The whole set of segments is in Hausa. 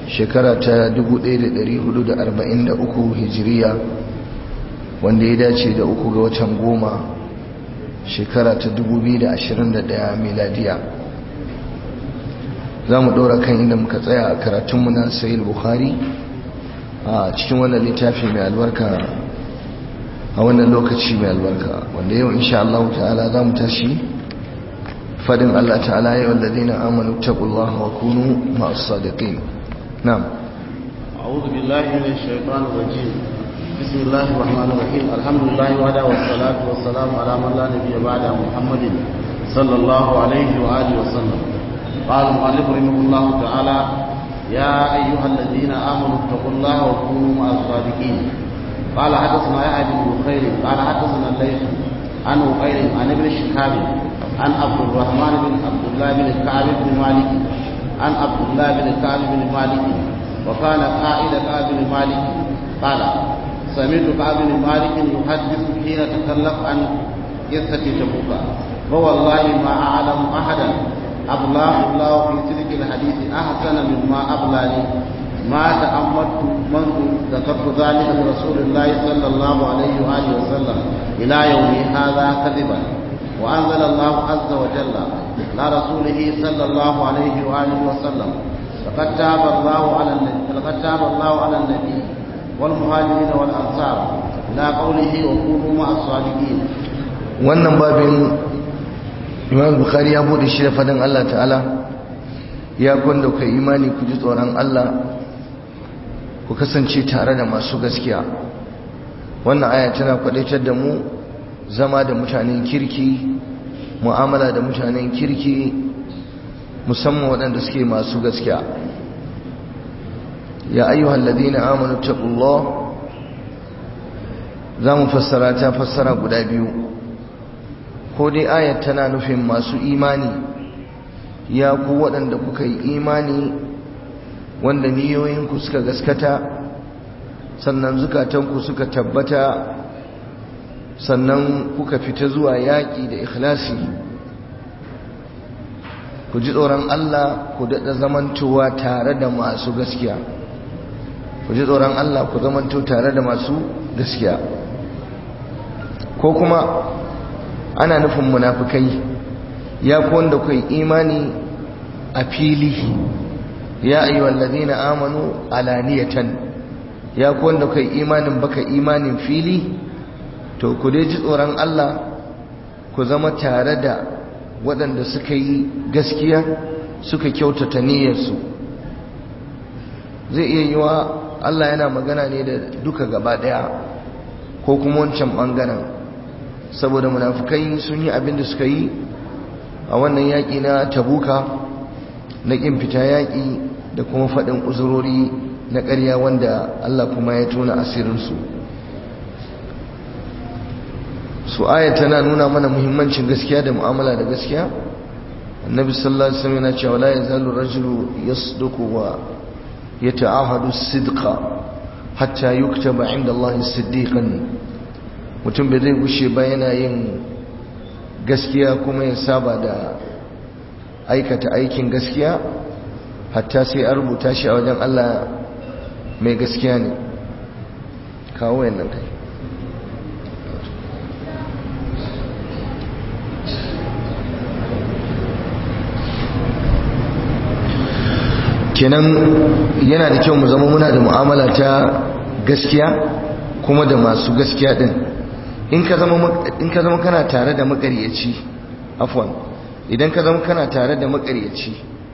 shekara ta 1443 hijiriya, wanda ya dace da 3 ga watan 10 shekara ta 2021 miladiya. za mu ɗora kan inda muka tsaya a karatunmu na sahih bukhari a cikin wannan littafi mai albarka a wannan lokaci mai albarka, wanda yau insha Allah ta'ala za mu tashi fadin Allah ta'ala ya walladina amanu taqullaha wa kunu ma'as sadiqin. na'am, a'udhu billahi minash shaitanir rajim. bismillahir rahmanir rahim. alhamdulillahi wa wassalatu wassalamu ala man la nabiyya ba'da muhammadin sallallahu alaihi wa alihi wa sallam. قال المؤلف رحمه الله تعالى: يا أيها الذين آمنوا اتقوا الله وكونوا مع الصادقين. قال حدثنا يحيى بن بكير قال حدثنا الليث عن بكير عن ابن شهاب عن عبد الرحمن بن عبد الله بن كعب بن مالك عن عبد الله بن كعب بن مالك وكان قائد كعب بن مالك قال: سمعت كعب بن مالك يحدث حين تكلم عن قصة تبوك فوالله ما أعلم أحدا أبلاه الله في تلك الحديث أحسن مما أبلاني ما تأملت منذ ذكرت ذلك لرسول الله صلى الله عليه وآله وسلم إلى يومي هذا كذبا. وأنزل الله عز وجل لرسوله صلى الله عليه وآله وسلم: لقد تاب الله على النبي والمهاجرين والأنصار إلى قوله وكونوا مع الصادقين. wannan babin Imam Bukhari ya bude shi da fadin Allah ta'ala: ya kwanda kai imani ku ji tsoron Allah, ku kasance tare da masu gaskiya. Wannan aya tana kwadaitar da mu zama da mutanen kirki, mu'amala da mutanen kirki, musamman waɗanda suke masu gaskiya. ya ayyuhal ladina amanu taqullah, zamu fassara ta fassara guda biyu. ko dai ayat tana nufin masu imani, ya ku waɗanda kuka yi imani wanda niyoyinku suka gaskata, sannan zukatanku suka tabbata, sannan kuka fita zuwa yaƙi da ikhlasi. ku ji tsoron Allah, ku daɗa zamantowa tare da masu gaskiya. ku ji tsoron Allah, ku zamanto tare da masu gaskiya. ko kuma ana nufin munafikai, ya ku wanda kai imani a fili, ya ayyuhal ladina amanu alaniyatan, ya ku wanda kai imanin baka imanin fili, to ku dai ji tsoron Allah, ku zama tare da waɗanda suka yi gaskiya, suka kyautata niyyarsu. zai iya yiwa Allah yana magana ne da duka gaba ɗaya, ko kuma wancan ɓangaren, saboda munafukai sun yi abin da suka yi a wannan yaƙi na tabuka, na ƙin fita yaƙi da kuma faɗin uzurori na ƙarya wanda Allah kuma ya tona asirinsu. su aya tana nuna mana muhimmancin gaskiya da mu'amala da gaskiya. annabi sallallahu alaihi wasallam yana cewa la yazalu rajulu yasduqu wa yata'ahadu as-sidqa hatta yuktaba 'inda Allah siddiqan. mutum bai zai gushe ba yana yin gaskiya kuma ya saba da aikata aikin gaskiya, hatta sai a rubuta shi a wajen Allah mai gaskiya ne. kawo yannan kai. kenan yana da kyau mu zama muna da mu'amala ta gaskiya kuma da masu gaskiya din. in ka zama kana tare da makaryaci, afwan, idan ka zama kana tare da makaryaci,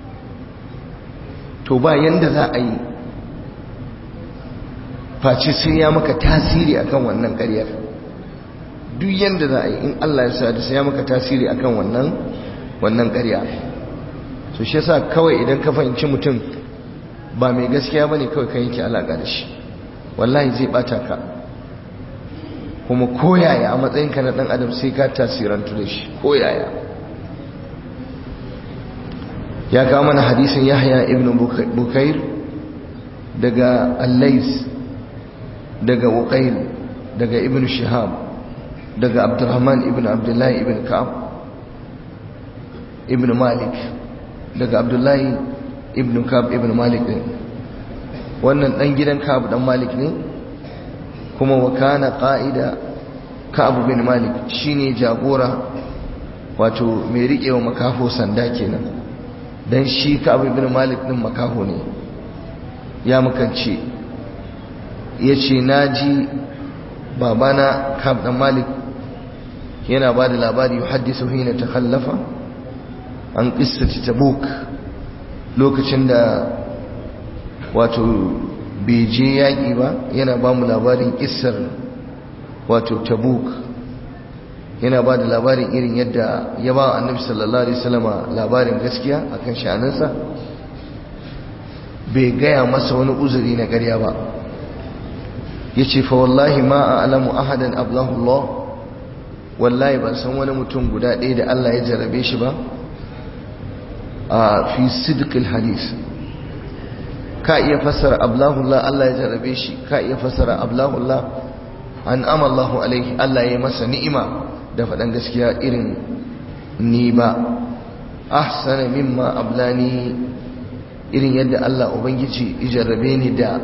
to ba yanda za a yi face sai ya maka tasiri akan wannan ƙaryar. duk yanda za a yi, in Allah ya sa da sai ya maka tasiri akan wannan ƙarya. so shi yasa kawai idan ka fahimci mutum ba mai gaskiya bane, kawai ka yanke alaka da shi, wallahi zai bata ka. kuma koyaya a matsayinka na dan adam sai ka tasirantu da shi, koyaya. ya kawo mana hadisin Yahya ibn Bukair daga Al-Lais, daga Uqayl, daga Ibn Shihab, daga Abdurrahman ibn Abdullah ibn Ka'ab ibn Malik, daga Abdullah ibn Ka'ab ibn Malik din. wannan dan gidan Ka'ab dan Malik ne kuma wa kana qa'ida Ka'ab bin Malik shine jagora wato mai riƙewa makaho sanda kenan dan shi Ka'ab bin Malik din makaho ne ya makance yace naji babana Ka'ab dan Malik yana ba da labari yuhaddisu hina takhallafa an qissati Tabuk lokacin da wato bai je yaƙi ba yana ba mu labarin kissar wato Tabuk yana ba da labarin irin yadda ya ba annabi sallallahu alaihi wasallama labarin gaskiya akan sha'aninsa bai gaya masa wani uzuri na ƙarya ba yace fa wallahi ma a'lamu ahadan ablahu Allah wallahi ban san wani mutum guda ɗaya da Allah ya jarabe shi ba a fi sidqil hadith ka iya fassara ablahu Allah ya jarabe shi ka iya fassara ablahu Allah an amallahu alaihi Allah ya masa ni'ima da faɗan gaskiya irin ni ba ahsana mimma ablani irin yadda Allah ubangiji ya jarrabe ni da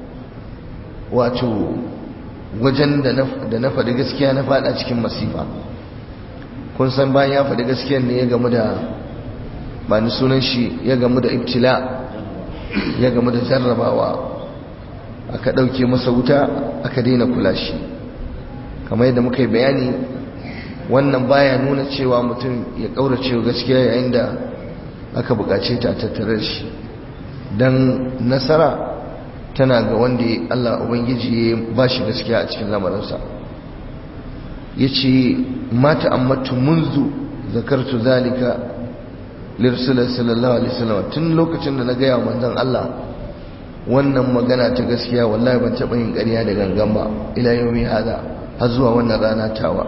wato wajen da na faɗi gaskiya na faɗa cikin masifa kun san bayan ya faɗi gaskiyar ne ya gamu da ba ni sunan shi ya gamu da ibtila ya gamu da jarrabawa aka ɗauke masa wuta aka daina kula shi kamar yadda muka yi bayani wannan baya nuna cewa mutum ya ƙaurace gaskiya yayin da aka buƙace ta tattare shi don nasara tana ga wanda Allah Ubangiji ya ba shi gaskiya a cikin lamarinsa ya ce mata ammatu munzu zakartu zalika lirsulat sallallahu alaihi wasallam tun lokacin da na gaya wa manzon Allah wannan magana ta gaskiya wallahi ban taɓa yin ƙarya da gangan ba ila yaumi hada har zuwa wannan rana tawa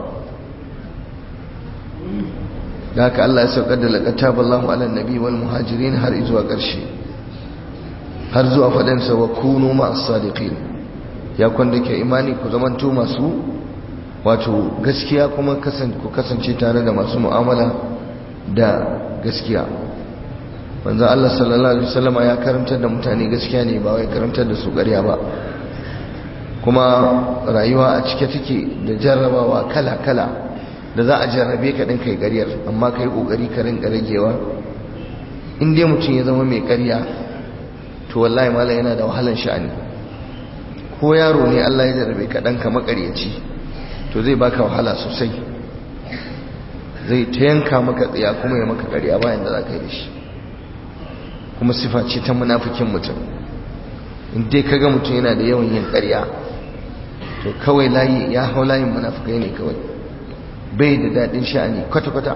da haka Allah ya saukar da laqad taballahu ala nabi wal muhajirin har zuwa ƙarshe har zuwa faɗinsa wa kunu ma'as sadiqin ya kwanda ke imani ku zamanto masu wato gaskiya kuma ku kasance tare da masu mu'amala da gaskiya manzo Allah sallallahu alaihi wasallama ya karantar da mutane gaskiya ne ba wai karantar da su ƙarya ba kuma rayuwa a cike take da jarrabawa kala-kala da za a jarrabe ka din kai ƙaryar amma kai kokari ka rinka ragewa in dai mutum ya zama mai ƙarya to wallahi malai yana da wahalan sha'ani ko yaro ne Allah ya jarrabe ka danka makaryaci to zai baka wahala sosai zai ta yanka maka tsiya kuma ya maka ƙarya bayan da za ka yi da shi kuma sifa ce ta munafikin mutum in dai kaga mutum yana da yawan yin ƙarya to kawai layi ya hau layin munafikai ne kawai bai da daɗin sha'ani kwata-kwata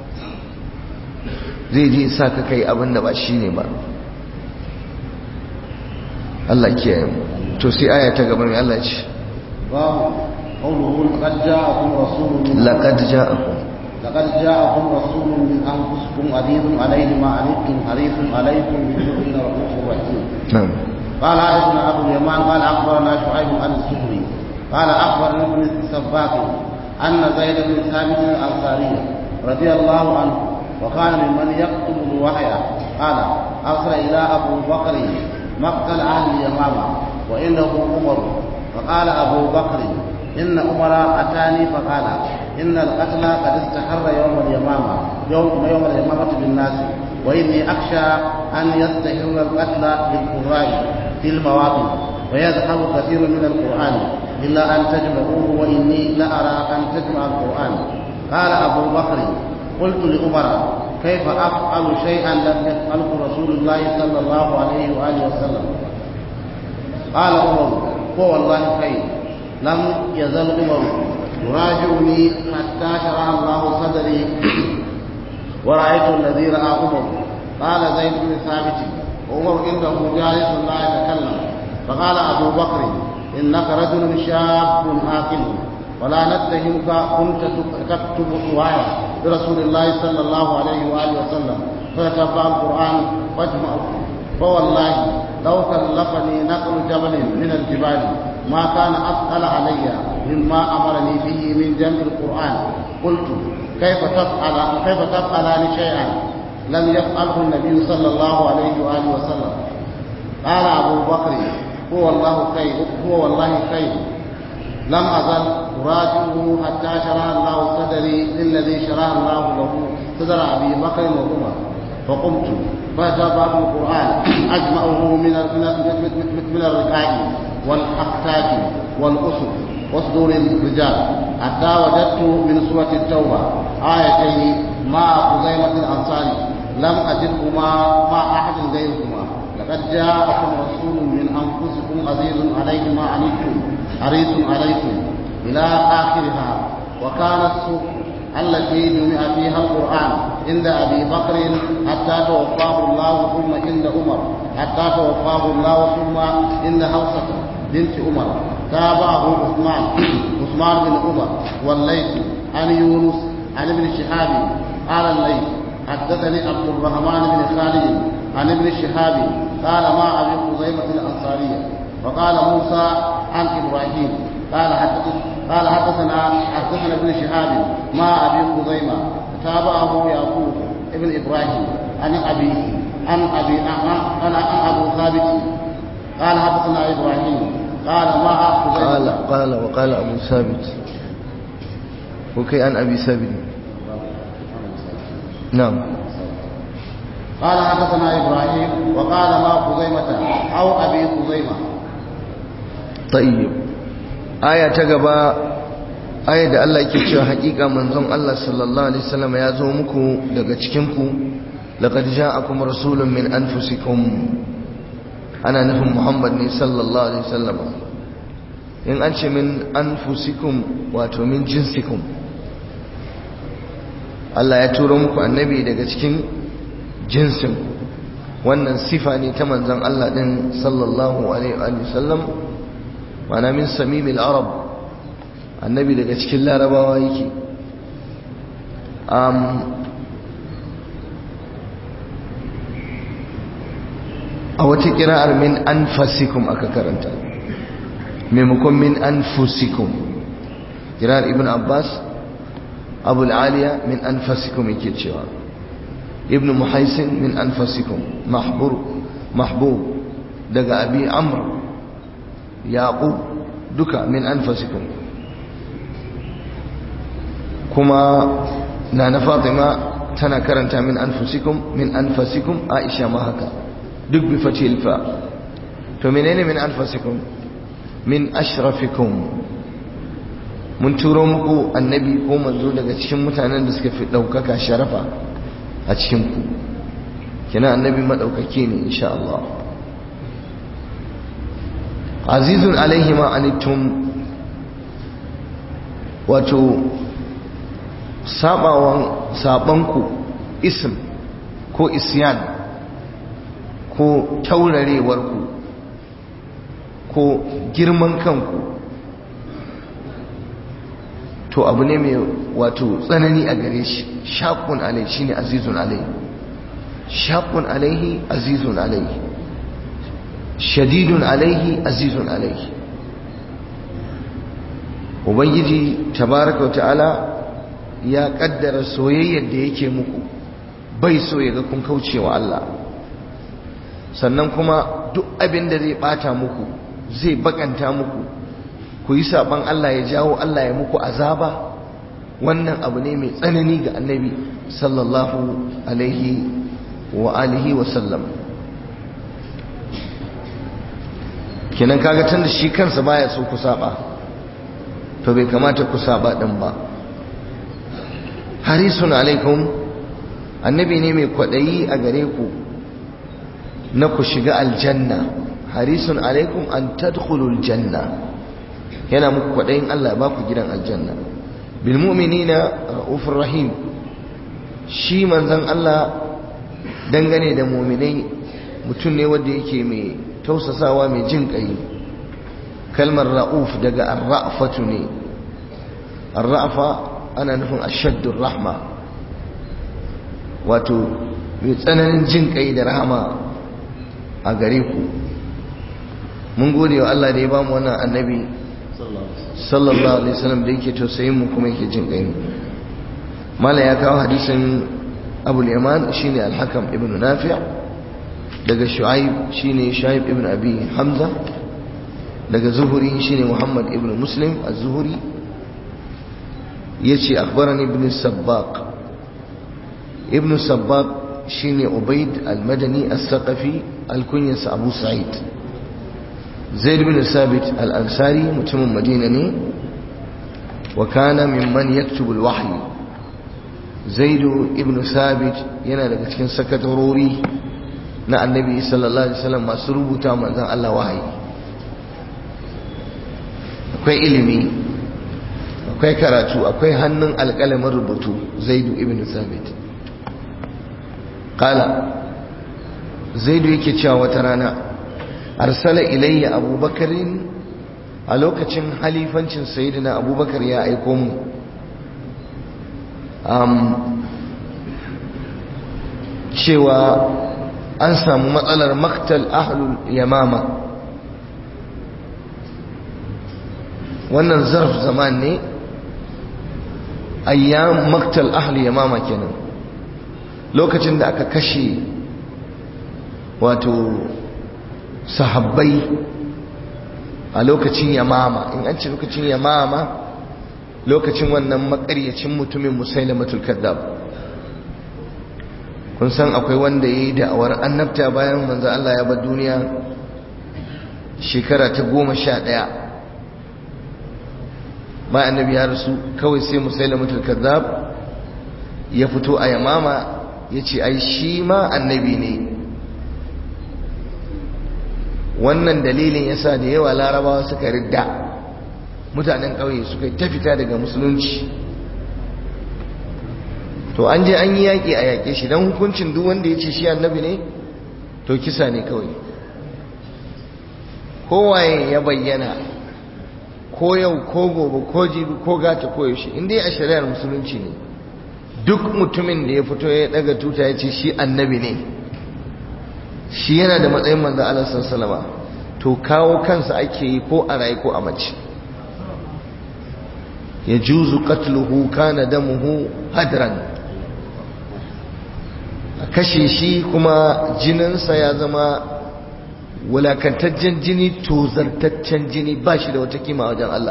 zai je sa ka kai abin da ba shi ne ba Allah kiyaye mu to sai aya ta gaba mai Allah ce laqad ja'akum rasulun min anfusikum azizun alayhi ma anittum harisun alaykum bil mu'minina rahmanur rahim na'am قال حدثنا ابو اليمان قال اخبرنا شعيب عن الزهري قال اخبرنا ابن السباق ان زيد بن ثابت الانصاري رضي الله عنه وكان ممن يكتب الوحي قال ارسل الى ابو بكر مقتل اهل اليمامه وانه عمر فقال ابو بكر ان عمر اتاني فقال ان القتل قد استحر يوم اليمامه بالناس واني اخشى ان يستحر القتل بالقراء في المواطن ويذهب كثير من القرآن إلا أن تجمعوه وإني لأرى أن تجمع القرآن قال أبو بكر قلت لعمر كيف أفعل شيئا لم يفعله رسول الله صلى الله عليه وآله وسلم قال عمر فوالله خير لم يزل عمر يراجعني حتى شرح الله صدري ورأيت الذي رأى عمر قال زيد بن ثابت عمر عنده جالس لا يتكلم فقال أبو بكر إنك رجل شاب عاقل ولا نتهمك كنت تكتب رواية لرسول الله صلى الله عليه وآله وسلم فتتبع القرآن واجمعه فوالله لو كلفني نقل جبل من الجبال ما كان أثقل علي مما أمرني به من جمع القرآن قلت كيف تفعلان شيئا لم يفعله النبي صلى الله عليه وآله وسلم قال أبو بكر هو والله خير لم أزل أراجعه حتى شرح الله صدري للذي شرح الله له صدر أبي بكر وعمر فقمت فجاء القرآن أجمعه من الركاع والأقتاف والأسف وصدور الرجال حتى وجدت من سورة التوبة آيتين مع خزيمة الأنصاري لم أجدهما مع أحد غيرهما لقد جاءكم رسول من أنفسكم عزيز عليه ما عنتم حريص عليكم إلى آخرها. وكان السوق التي جمع فيها القرآن عند أبي بكر حتى توفاه الله ثم عند عمر حتى توفاه الله ثم عند حفصة بنت عمر. تابعه عثمان بن عمر والليث عن يونس عن ابن شهاب قال الليث حدثني عبد الرحمن بن خالد عن ابن شهاب قال ما أبي خزيمة الأنصارية. وقال موسى عن إبراهيم قال حدثنا ابن شهاب ما أبي خزيمة. تابعه يعقوب ابن إبراهيم عن أبو ثابت قال حدثنا إبراهيم قال ما خزيمة وقال أبو ثابت وكي عن أبي ثابت نعم. قال حدثنا إبراهيم وقال ما خزيمة أو أبي خزيمة. طيب آية تقبى آية da Allah yake cewa hakika manzon Allah sallallahu alaihi wasallam ya zo muku daga cikin ku laqad ja'akum rasulun min anfusikum ana nufin Muhammad ne sallallahu alaihi wasallam. in an ce min anfusikum wato min jinsikum, Allah ya turo muku annabi daga cikin jinsin. wannan sifa ne ta manzon Allah din sallallahu alaihi wasallam, ma'ana min samimil arab, annabi daga cikin larabawa yake. a wata kira'ar min anfasikum aka karanta maimakon min anfusikum. kira'ar ibn abbas abul aliya min anfasikum yake cewa, ibn muhaisin min anfasikum, mahbub daga abi amr yaqub duka min anfasikum. kuma na fatima tana karanta min anfasikum aisha ma haka duk bi fatil fa. to menene min anfasikum? min ashrafikum, mun turo muku annabi ko manzo daga cikin mutanen da suka fi daukaka sharafa a cikin ku. kina annabi madaukake ne insha Allah. azizun alaihi ma anittum, wato sabanku ism ko isyan ko taurarewarku ko girman kanku to abu ne mai wato tsanani a gare shi. shaqun alaihi shine azizun alaihi, shaqun alaihi azizun alaihi, shadidun alaihi azizun alaihi. ubangiji tabaraka wa ta'ala ya kaddara soyayyar da yake muku, bai so ya ga kun kaucewa Allah. sannan kuma duk abin da zai bata muku, zai bakanta muku, ku yi saban Allah ya jawo Allah ya muku azaba, wannan abu ne mai tsanani ga annabi sallallahu alaihi wa alihi wa sallam. kenan kaga tunda shi kansa baya so ku saba, to bai kamata ku saba din ba. harisun alaikum, annabi ne mai kwadayi a gare ku na ku shiga aljanna. harisun alaikum an tadkhulul janna, yana muku kwadayin Allah ba ku gidan aljanna. bil mu'minina raufur rahim, shi manzon Allah dangane da mu'minai mutum ne wanda yake mai tausasawa, mai jin kai. kalmar rauf daga ar-ra'fatu ne. ar-ra'fa ana nufin ashaddur rahma, wato mai tsananin jin kai da rahama a gare ku. mun gode wa Allah da ya bamu wannan annabi sallallahu alaihi wasallam da yake tausayin mu kuma yake jin kai. mala ya kawo hadisin Abu al-Yaman shine al-Hakam ibn Nafi' daga Shu'aib shine Shu'aib ibn Abi Hamza daga zuhuri shine Muhammad ibn Muslim az-Zuhri yace akhbarani ibn Sabbaq ibn Sabbaq shine Ubayd al-Madani as-Saqafi al-kunyas Abu Sa'id Zaid ibn Sabit al-Ansari mutumin Madina ne wa kana mimman yaktubu al-wahyi Zaid ibn Sabit yana daga cikin sakatarori na Annabi sallallahu alaihi wasallam masu rubuta manzon Allah wahayi akwai ilimi akwai karatu akwai hannun alƙalamin rubutu Zaid ibn Sabit qala Zaid yake cewa wata rana arsala ilayya Abubakar a lokacin halifancin sayyidina Abubakar ya aiko mu cewa an samu matsalar maktal ahlul yamama wannan zarf zaman ne ayyam maktal ahlul yamama kenan lokacin da aka kashe wato sahabbai a lokacin yamama in an ce lokacin yamama lokacin wannan makaryacin mutumin musailamatul kadhab kun san akwai wanda yayi da'awar annabta bayan manzo Allah ya bar duniya shekara ta 11 bayan annabi ya rasu kawai sai musailamatul kadhab ya fito a yamama yace ai shi ma annabi ne wannan dalilin yasa da yawa larabawa suka ridda mutanen ƙauye suka ta fita daga musulunci to an je an yi yaƙi a yaƙe shi don hukuncin duk wanda ya ce shi annabi ne to kisa ne kawai kowaye ya bayyana ko yau ko gobe ko jibi ko gata ko yaushe in dai a shari'ar musulunci ne duk mutumin da ya fito ya daga tuta ya ce shi annabi ne shi yana da matsayin manzo Allah sallallahu alaihi wasallam to kawo kansa ake yi ko a raye ko a mace yajuzu qatluhu kana damuhu hadran a kashe shi kuma jininsa ya zama wulakantaccen jini tozartaccen jini ba shi da wata kima wajen Allah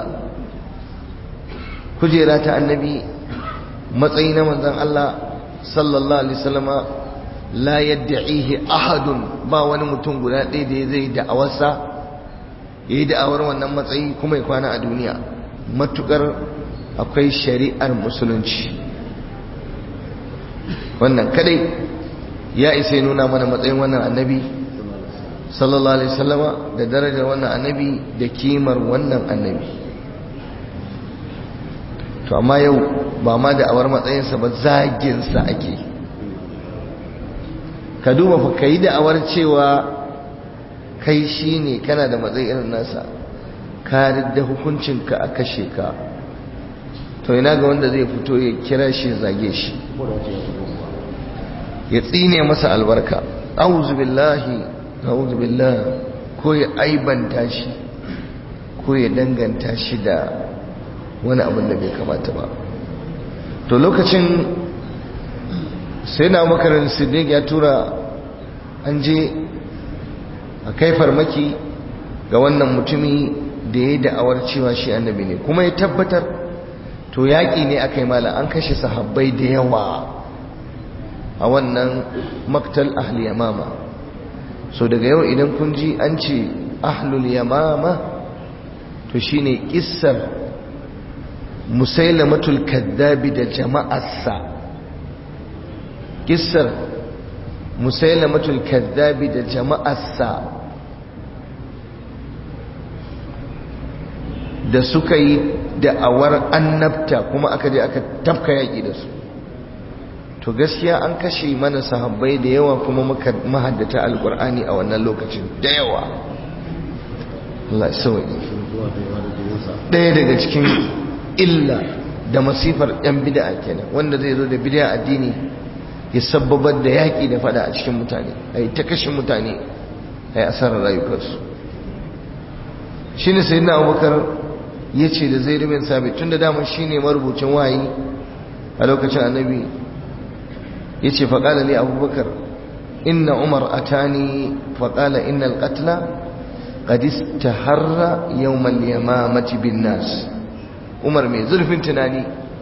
kujera ta annabi matsayi na manzon Allah sallallahu alaihi wasallama la yad'ihi ahadun ba wani mutum guda ɗaya da zai da'awarsa yayi da'awar wannan matsayi kuma ya kwana a duniya matukar akwai shari'ar musulunci wannan kadai ya isa nuna mana matsayin wannan annabi sallallahu alaihi wasallama da darajar wannan annabi da kimar wannan annabi to amma yau ba ma da'awar matsayinsa ba zaginsa ake ka duba fa kai da'awar cewa kai shine kana da matsayi irin nasa ka ridda hukuncinka a kashe ka to ina ga wanda zai fito ya kira shi zage shi ya tsine masa albarka a'udhu billahi ko ya aibanta shi ko ya danganta shi da wani abin da bai kamata ba to lokacin sai na makarar siddiq ya tura an je a kai farmaki ga wannan mutumi da ya yi da'awar cewa shi annabi ne kuma ya tabbatar to yaƙi ne aka yi mala an kashe sahabbai da yawa a wannan maktal ahli yamama so daga yau idan kun ji an ce ahlul yamama to shine kissar musailamatul kaddabi da jama'arsa kissar musailamatul kaddabi da jama'arsa da suka yi da'awar annabta kuma aka je aka tafka yaƙi da su to gaskiya an kashe mana sahabbai da yawa kuma mahaddata alkur'ani a wannan lokacin da yawa Allah ya sauki ɗaya daga cikin illa da masifar ɗan bid'a kenan wanda zai zo da bid'a addini ya sabbabar da yaƙi da fada a cikin mutane ai ta kashe mutane ai asarar rayukansu shine sayyidina Abubakar yace da Zaid bin Sabit tunda dama shine marubucin wahayi a lokacin annabi yace faqala li Abubakar inna Umar atani faqala innal qatla qad istaharra yawm al-yamamati bin nas. Umar mai zurfin tunani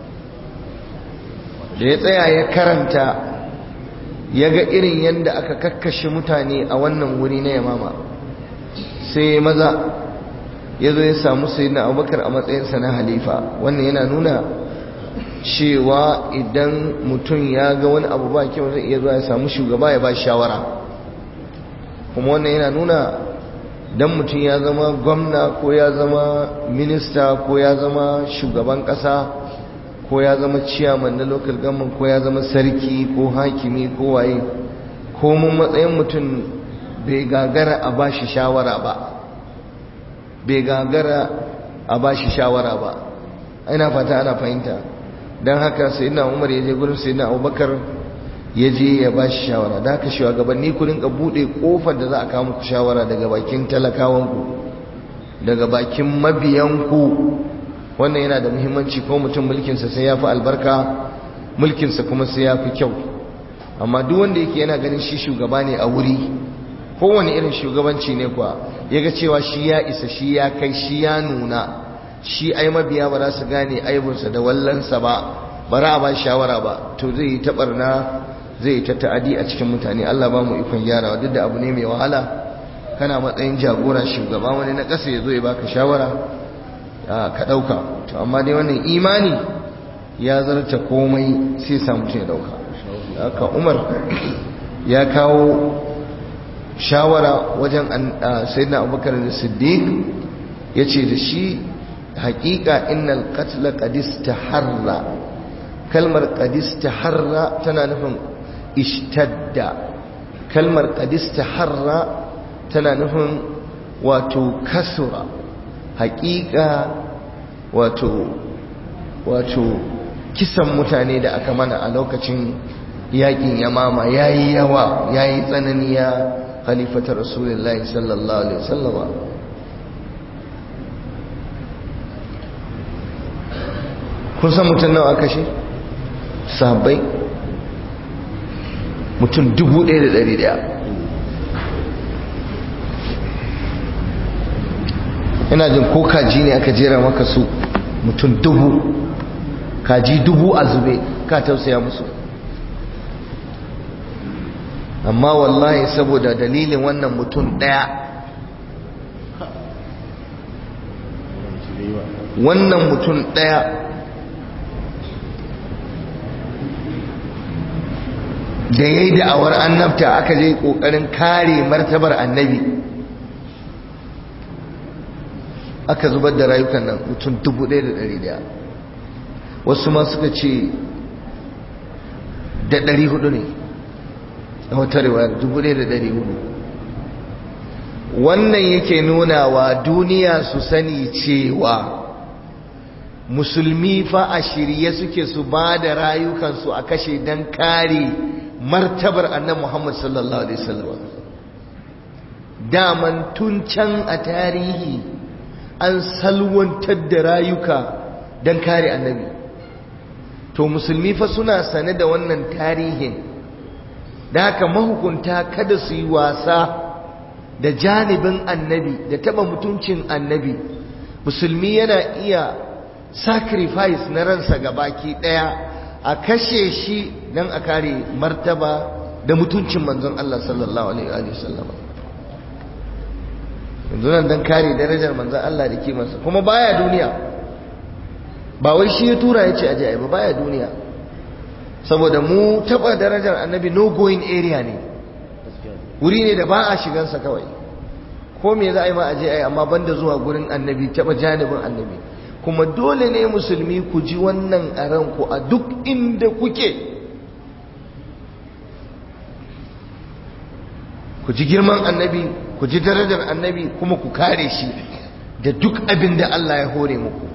da ya tsaya ya karanta ya ga irin yadda aka kakkashe mutane a wannan wuri na Yamama, sai maza ya zo ya samu sayyidina Abubakar a matsayinsa na halifa. Wannan yana nuna cewa idan mutum ya ga wani abu ba kyau zai iya zuwa ya samu shugaba ya ba shawara. Kuma wannan yana nuna dan mutum ya zama gwamna ko ya zama minista ko ya zama shugaban kasa ko ya zama ciyaman na local government ko ya zama sarki ko hakimi ko waye, ko mun matsayin mutum bai gagara a bashi shawara ba, bai gagara a bashi shawara ba. ina fata ana fahimta. don haka sayyidina Umar ya je gurin sayyidina Abubakar ya je ya bashi shawara. da haka shugabanni ku rinka bude kofar da za a kawo muku shawara daga bakin talakawanku, daga bakin mabiyanku. wannan yana da muhimmanci. ko mutum mulkinsa sai ya fi albarka, mulkinsa kuma sai ya fi kyau. amma duk wanda yake yana ganin shi shugaba ne a wuri, kowane irin shugabanci ne kuwa, ya ga cewa shi ya isa, shi ya kai, shi ya nuna, shi ai mabiya ba za su gane aibunsa da wallansa ba, bara a ba shawara ba, to zai yi taɓarna, zai yi ta ta'adi a cikin mutane. Allah ba mu ikon gyarawa. duk da abu ne mai wahala, kana matsayin jagora shugaba, wani na ƙasa ya zo ya baka shawara ka ɗauka. to amma dai wannan imani ya zarta komai, sai sa mutum ya ɗauka. haka Umar ya kawo shawara wajen sayyidina Abubakar as-Siddiq, yace da shi haqiqa innal qatl qad istaharra. kalmar qad istaharra tana nufin ishtadda. kalmar qad istaharra tana nufin wato kasura. haqiqa wato kisan mutane da aka mana a lokacin yakin Yamama yayi yawa, yayi tsanani ya khalifatar Rasulullahi sallallahu alaihi wasallama. kun san mutum nawa aka kashe? sahabbai mutum 1100. ina jin ko kaji ne aka jera maka su mutum 1000, kaji 1000 a zube, ka tausaya musu. amma wallahi saboda dalilin wannan mutum daya, wannan mutum daya da yayi da'awar annabta, aka je kokarin kare martabar annabi, aka zubar da rayukan nan mutum 1100. wasu ma suka ce da 400 ne, a wata riwayar 1400. wannan yake nuna wa duniya su sani cewa musulmi fa a shirye suke su ba da rayukansu a kashe don kare martabar annabi Muhammad sallallahu alaihi wasallam. daman tun can a tarihi an salwantar da rayuka don kare annabi. to musulmi fa suna sane da wannan tarihin, da haka mahukunta kada su yi wasa da janibin annabi, da taba mutuncin annabi. musulmi yana iya sacrifice na ransa gabaki daya a kashe shi don a kare martaba da mutuncin manzon Allah sallallahu alaihi wasallam. yanzu nan don kare darajar manzon Allah da kimarsa, kuma baya duniya, ba wai shi ya tura ya ce aje ai ba, baya duniya. saboda mu taba darajar annabi no going area ne, wuri ne da ba a shigansa kawai. ko me za a yi ma aje ai, amma banda zuwa gurin annabi, taba janibin annabi. kuma dole ne musulmi ku ji wannan a ranku a duk inda kuke, ku ji girman annabi, ku ji darajar annabi, kuma ku kare shi da duk abin da Allah ya hore muku.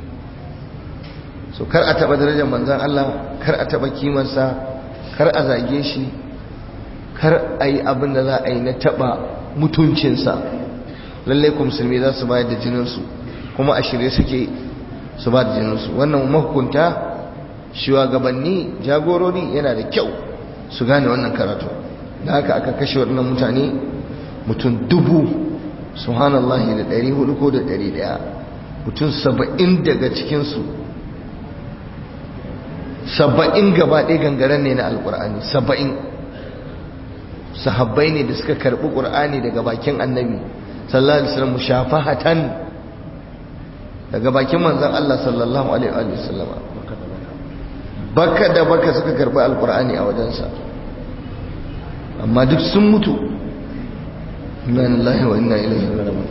so kar a taba darajar manzon Allah, kar a taba kimarsa, kar a zage shi, kar a yi abin da za a yi na taba mutuncinsa. lallai ku musulmi za su bayar da jininsu, kuma a shirye suke su ba da jininsu. wannan mahukunta, shugabanni, jagorori yana da kyau su gane wannan karatu. da haka aka kashe waɗannan mutane mutum 1000 subhanallahi da 400 ko da 100 mutum 70 daga cikinsu 70 gaba ɗaya gangaren ne na alƙur'ani 70 sahabbai ne da suka karɓi ƙur'ani daga bakin annabi sallallahu alaihi wasallam mushafahatan daga bakin manzon Allah sallallahu alaihi wasallam baka da baka suka karɓi alƙur'ani a wajensa amma duk sun mutu inna lillahi wa inna ilaihi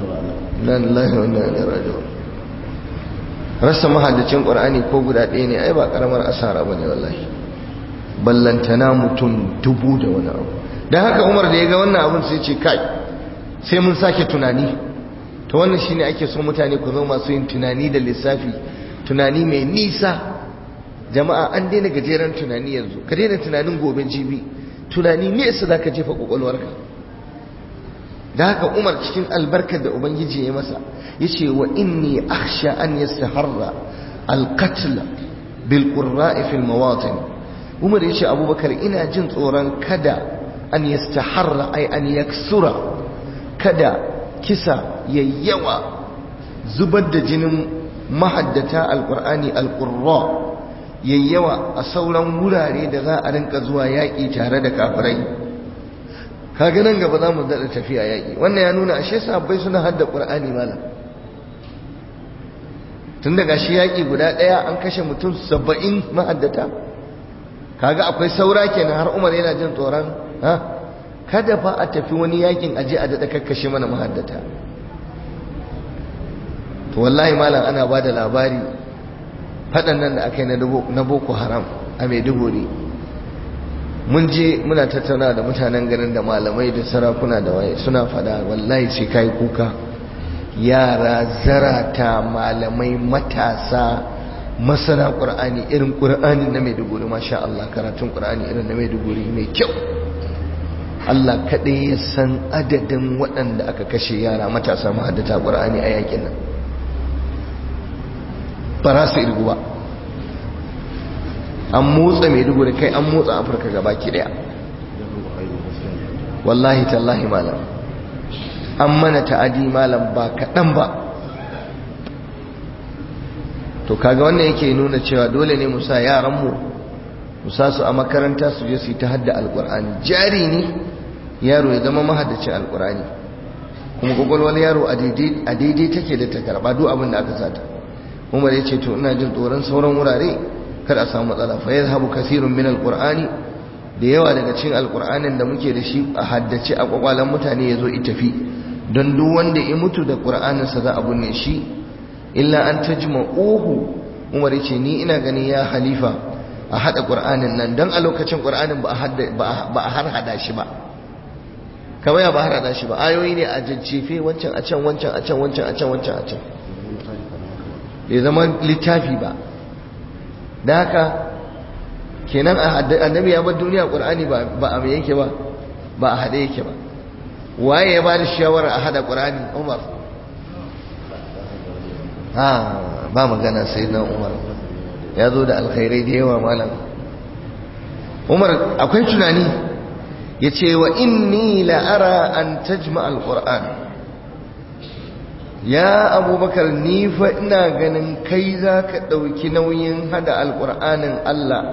raji'un rasa mahaddacin qur'ani ko guda ɗaya ne ai ba karamar asara bane wallahi ballantana mutum 1000 da wani abu dan haka Umar da ya ga wannan abun sai ce kai sai mun sake tunani to wannan shine ake so mutane ku zo masu yin tunani da lissafi tunani mai nisa jama'a an daina gajeren tunani yanzu ka daina tunanin gobe jibi tunani ne su zaka jefa kokolwarka da haka Umar cikin albarkar da ubangiji ya masa yace wa inni akhsha an yastaharra alqatl bil qurra'i fil mawatin Umar yace Abubakar ina jin tsoron kada an yastaharra ay an yaksura kada kisa yayyawa zubar da jinin mahaddata alqur'ani alqurra yayyawa a sauran wurare da za a rinka zuwa yaki tare da kafirai kaga nan gaba za mu daɗa tafiya yaƙi wannan ya nuna ashe sahabbai suna hadda ƙur'ani malam tun daga shi yaƙi guda ɗaya an kashe mutum 70 mahaddata kaga akwai saura kenan har Umar yana jin tsoron kada fa a tafi wani yaƙin aje a daɗa kakkashe mana mahaddata to wallahi malam ana ba da labari faɗan nan da aka yi na Boko Haram a Maiduguri mun je muna tattauna da mutanen garin da malamai da sarakuna da waye suna fada wallahi sai kai kuka yara zarata malamai matasa masana qur'ani irin qur'anin na Maiduguri masha Allah karatun qur'ani irin na Maiduguri mai kyau Allah kadai ya san adadin waɗanda aka kashe yara matasa mahaddata qur'ani a yakin nan ba su irgu ba an motsa Maiduguri kai an motsa Afirka gabaki daya wallahi tallahi malam an mana ta'adi malam ba kaɗan ba to kaga wannan yake nuna cewa dole ne mu sa yaranmu mu sa su a makaranta su je su yi ta hadda alƙur'ani jari ne yaro ya zama mahaddacin alƙur'ani kuma kwakwalwar yaro a daidai take da ta karɓa duk abin da aka sata Umar ya ce to ina jin tsoron sauran wurare kada a samu matsala fa yadhhabu kathirun min alqur'ani da yawa daga cikin alqur'anin da muke da shi a haddace a kwakwalan mutane yazo itafi don duk wanda ya mutu da qur'anin sa za a bunne shi illa an tajma'uhu Umar yace ni ina gani ya halifa a hada qur'anin nan dan a lokacin qur'anin ba a har hada shi ba kawai ba har hada shi ba ayoyi ne a jajjefe wancan a can wancan a can wancan a can wancan a can bai zama littafi ba da haka kenan annabi ya bar duniya qur'ani ba a mai yake ba a hade yake ba waye ya bada shawara a hada qur'ani Umar ba magana sayyidina Umar ya zo da alkhairai da yawa malam Umar akwai tunani yace wa inni la ara an tajma alquran ya Abubakar ni fa ina ganin kai zaka dauki nauyin hada alqur'anin Allah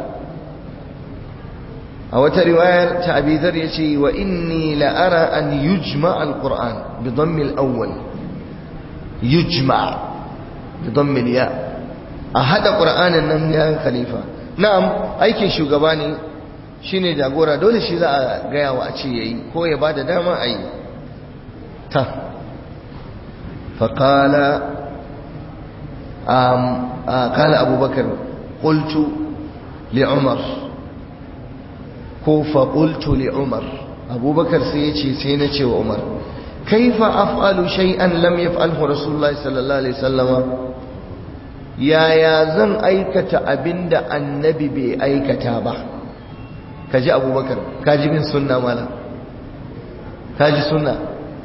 a wata riwayar ta Abi Dharr yace wa inni la ara an yujma alquran bi dhammi alawwal yujma bi dhammi alya a hada qur'anin nan ya khalifa na'am aikin shugaba ne shine jagora dole shi za a gaya wa a ce yayi ko ya bada dama ayi ta فقال قال أبو بكر قلت لعمر فقلت لعمر أبو بكر سيتي سينتي وعمر كيف أفعل شيئا لم يفعله رسول الله صلى الله عليه وسلم يا زن أيكة أبند النبي بأيكة با كجي أبو بكر كجي من سنة مالا كجي سنة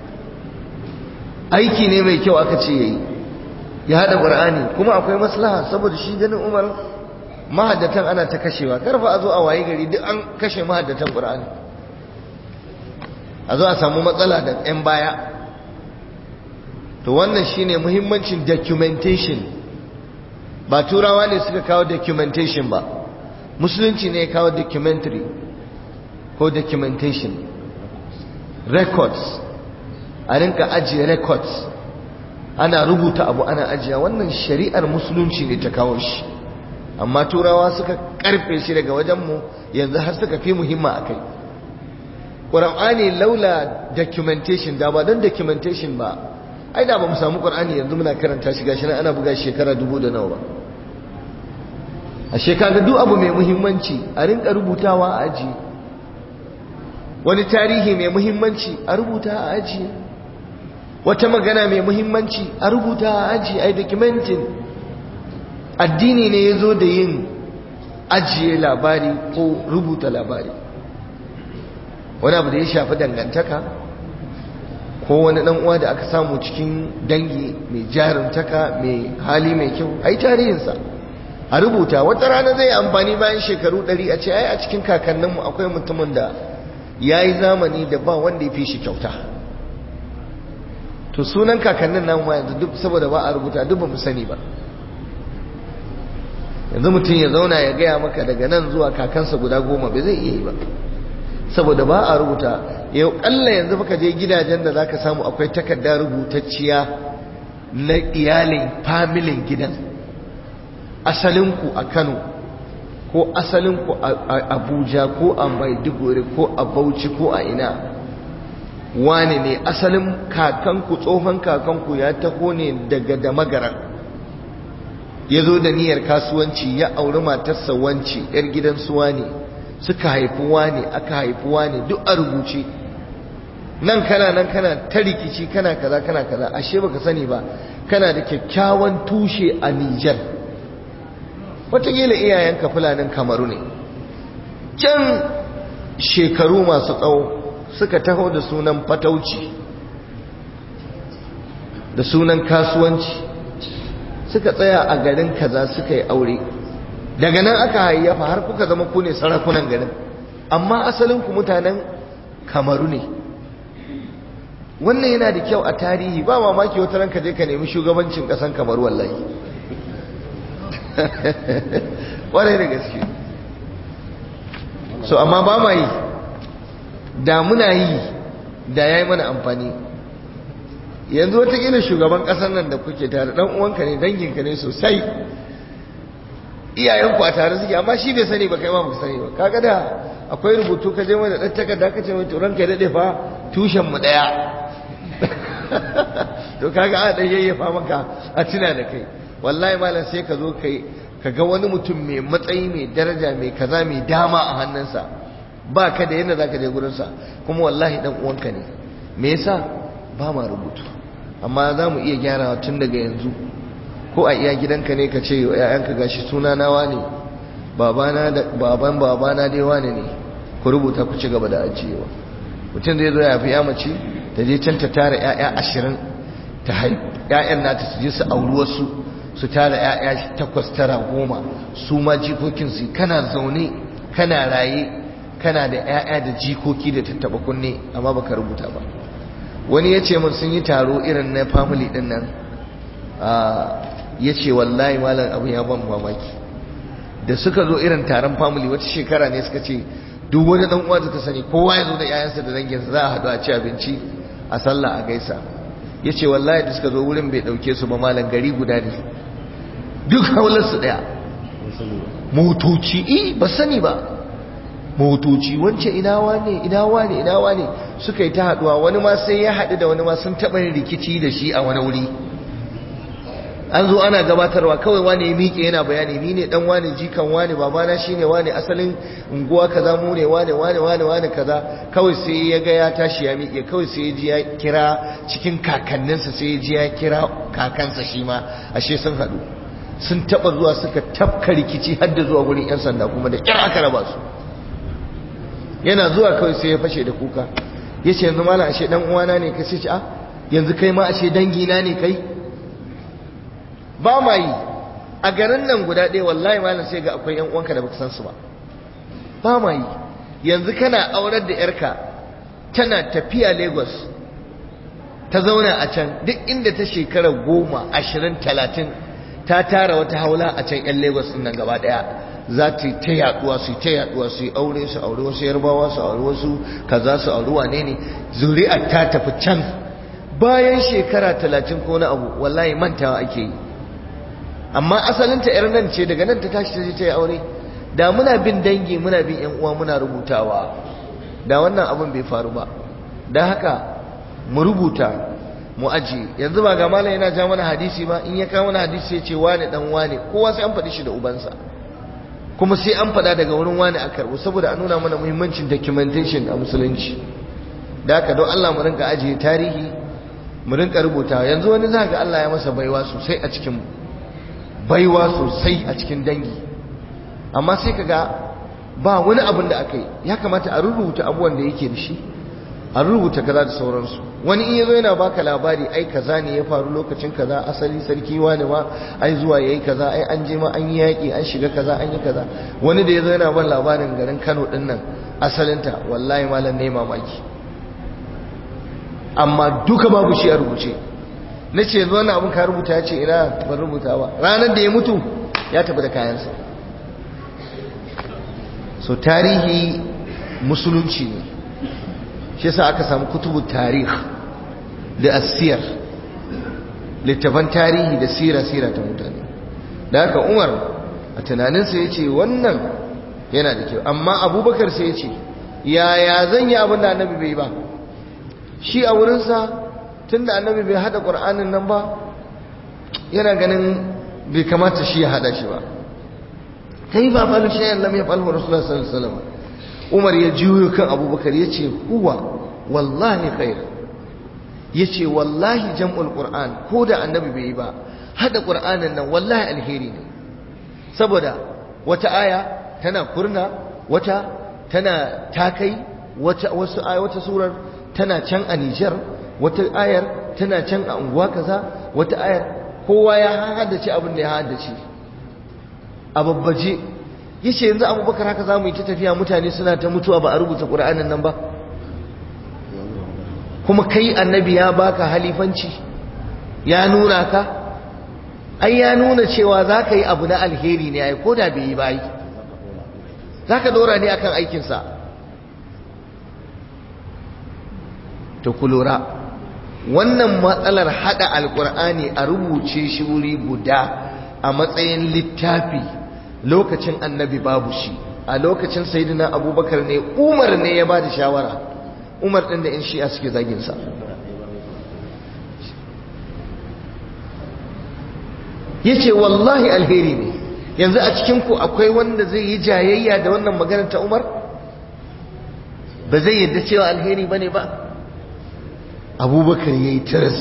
aiki ne mai kyau aka ce yayi ya hada qur'ani kuma akwai maslaha saboda shi ganin Umar mahaddatan ana ta kashewa karfa a zo a waye gari duk an kashe mahaddatan qur'ani a zo a samu matsala da yan baya to wannan shine muhimmancin documentation. Ba turawa ne suka kawo documentation ba, musulunci ne ya kawo documentary ko documentation, records, a rinka ajiye records, ana rubuta abu ana ajiye. wannan shari'ar musulunci ne ta kawo shi, amma turawa suka karfe shi daga wajenmu yanzu har suka fi muhimma a kai. ƙur'ani laula documentation, da ba don documentation ba ai da ba mu samu ƙur'ani yanzu muna karanta shi gashi ana buga shekara 2000 da nawa ba. a shekara duk abu mai muhimmanci a rinka rubutawa a aji, wani tarihi mai muhimmanci a rubuta a aji, wata magana mai muhimmanci a rubuta a aji, ai documenting. addini ne ya zo da yin ajiye labari ko rubuta labari. wani abu da ya shafi dangantaka ko wani dan uwa da aka samu cikin dangi mai jarumtaka mai hali mai kyau, ai tarihinsa a rubuta. wata rana zai amfani bayan shekaru 100 a ce ai a cikin kakanninmu akwai mutumin da ya yi zamani da ba wanda ya fi shi kyauta. to sunan kakannin nan ma yanzu duk saboda ba a rubuta duk ba mu sani ba. yanzu mutum ya zauna ya gaya maka daga nan zuwa kakansa guda 10 bai zai iya yi ba, saboda ba a rubuta. yau kalla yanzu baka je gidajen da zaka samu akwai takarda rubutacciya na iyalin familin gidan, asalinku a Kano ko asalinku a Abuja ko a Maiduguri ko a Bauchi ko a ina, wane ne asalin kakanku, tsohon kakanku ya taho ne daga Damagaran, ya zo da niyyar kasuwanci, ya auri matarsa wance yar gidan suwa ne, suka haifi wane, aka haifi wane, duk a rubuce. nan kana ta rikici, kana kaza kana kaza, ashe baka sani ba kana da kyakkyawan tushe a Nijar. wataƙila iyayenka fulanin Kamaru ne, can shekaru masu tsawo suka taho da sunan fatauci da sunan kasuwanci, suka tsaya a garin kaza suka yi aure, daga nan aka hayyafa har kuka zama ku ne sarakunan garin, amma asalinku mutanen Kamaru ne. wannan yana da kyau a tarihi. ba mamaki wata ranka je ka nemi shugabancin ƙasan Kamaru wallahi. ƙwarai da gaske. so amma ba ma yi, da muna yi da ya yi mana amfani. yanzu watakila shugaban ƙasar nan da kuke tare ɗan uwanka ne, danginka ne sosai, iyayenku a tare suke, amma shi bai sani ba kai ma baka sani ba. kaga da akwai rubutu ka je mai da ɗan takarda ka ce mai turan kai daɗe fa tushen mu ɗaya. to kaga a ɗan yayyafa maka a tuna da kai. wallahi malam sai ka zo kai ka ga wani mutum mai matsayi, mai daraja, mai kaza, mai dama a hannunsa, ba ka da yadda za ka je gurinsa, kuma wallahi ɗan uwanka ne. me yasa ba ma rubutu? amma za mu iya gyarawa tun daga yanzu. ko a iya gidanka ne ka ce wa 'ya'yanka gashi suna nawa ne, baban babana dai wane ne, ku rubuta ku ci gaba da ajiyewa. mutum zai zo ya fi ya mace ta je can ta tara 'ya'ya 20, ta haifi 'ya'yan nata su je su auri wasu, su tara 'ya'ya 8, 9, 10, su ma jikokin su. kana zaune kana raye kana da 'ya'ya da jikoki da tattaba kunne, amma baka rubuta ba. wani ya ce mun sun yi taro irin na family din nan, ya ce wallahi malam abu ya ban mamaki. da suka zo irin taron family wata shekara ne, suka ce duk wani dan uwa da ka sani kowa ya zo da 'ya'yansa da danginsa, za a haɗu a ci abinci, a sallah, a gaisa. ya ce wallahi da suka zo wurin bai ɗauke su ba malam, gari guda ne, duk haularsu ɗaya, motoci ba sani ba, motoci wance ina wane suka yi ta haduwa. wani ma sai ya haɗu da wani ma sun taɓa yin rikici da shi a wani wuri. an zo ana gabatarwa kawai wane ya miƙe yana bayani, ni ne dan wane, jikan wane, babana shine wane, asalin unguwa kaza mu ne wane kaza. kawai sai ya ga ya tashi ya miƙe, kawai sai ya ji ya kira cikin kakanninsa, sai ya ji ya kira kakansa shi ma, ashe sun haɗu, sun taɓa zuwa suka tafka rikici har da zuwa gurin 'yan sanda, kuma da ƙyar aka raba su. yana zuwa kawai sai ya fashe da kuka, ya ce yanzu malam ashe dan uwana ne kai? sai ce a yanzu kai ma ashe dangina ne kai? ba ma yi a garin nan guda ɗaya, wallahi malam sai ga akwai 'yan uwanka da baka san su ba. ba ma yi. yanzu kana aurar da yarka tana tafiya Lagos, ta zauna a can duk inda ta shekara 10 20 30 ta tara wata haula a can yan Lagos din nan gaba daya za ta ta yaduwa su yi aure su aure wasu yarbawa su aure wasu kaza su aure wane ne zuri'ar ta tafi can bayan shekara 30 ko na abu wallahi mantawa ake yi amma asalinta yar nan ce daga nan ta tashi ta je ta yi aure da muna bin dangi muna bin yan uwa muna rubutawa da wannan abin bai faru ba dan haka mu rubuta mu aji yanzu ba ga malam yana ja mana hadisi ba in ya kawo mana hadisi ya ce wane dan wane kowa sai an faɗi shi da ubansa kuma sai an faɗa daga wurin wane a karɓo saboda a nuna mana muhimmancin documentation a musulunci da haka don Allah mu rinka ajiye tarihi mu rinka rubuta yanzu wani za ga Allah ya masa baiwa sosai a cikin dangi amma sai kaga ba wani abin da aka yi ya kamata a rubuta abubuwan da yake da shi a rubuta kaza da sauransu wani in yazo yana baka labari ai kaza ne ya faru lokacin kaza asali sarki wani ma ai zuwa yayi kaza ai an je ma an yi yaki an shiga kaza an yi kaza wani da yazo yana ban labarin garin Kano din nan asalinta wallahi malam ne mamaki amma duka babu shi a rubuce nace yanzu wannan abun ka rubuta ya ce ina ban rubuta ba ranar da ya mutu ya tafi da kayansa so tarihi musulunci ne shi yasa aka samu kutubu tarih da asiyar littafan tarihi da sira ta mutane da haka Umar a tunaninsa ya ce wannan yana da kyau amma Abubakar sai ya ce yaya zan yi abin da annabi bai ba shi a wurinsa tun da annabi bai hada ƙur'anin nan ba yana ganin bai kamata shi ya hada shi ba kai ba falu shayan lam yafalhu rasulullah sallallahu alaihi wasallam Umar ya juyo kan Abubakar ya ce huwa wallahi khair ya ce wallahi jam'ul Qur'an ko da annabi bai yi ba hada Qur'anin nan wallahi alheri ne saboda wata aya tana kurna wata tana takai wata surar tana can a Nijar wata ayar tana can a unguwa kaza wata ayar kowa ya haddace abin da ya haddace a babbaje yace yanzu Abubakar haka zamu yi ta tafiya mutane suna ta mutuwa ba a rubuta Qur'anin nan ba kuma kai annabi ya baka halifanci ya nuna ka ai ya nuna cewa zaka yi abu na alheri ne ai koda bai yi bai zaka dora ne akan aikin sa to ku lura wannan matsalar hada alqur'ani a rubuce shi wuri guda a matsayin littafi lokacin annabi babu shi a lokacin sayyidina Abubakar ne Umar ne ya bada shawara Umar ɗin da in shi'a suke zaginsa ya ce wallahi alheri ne yanzu a cikinku akwai wanda zai yi jayayya da wannan maganar ta Umar ba zai yadda cewa alheri ba ne ba Abubakar ya yi tiras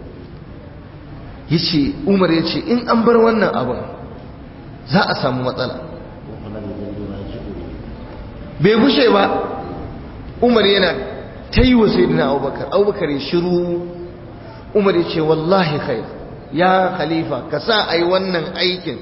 ya ce Umar ya ce in an bar wannan abin za a samu matsala bai gushe ba Umar yana ta yi wa sayyidina Abubakar ya shiru Umar ya ce wallahi khair ya khalifa ka sa ai wannan aikin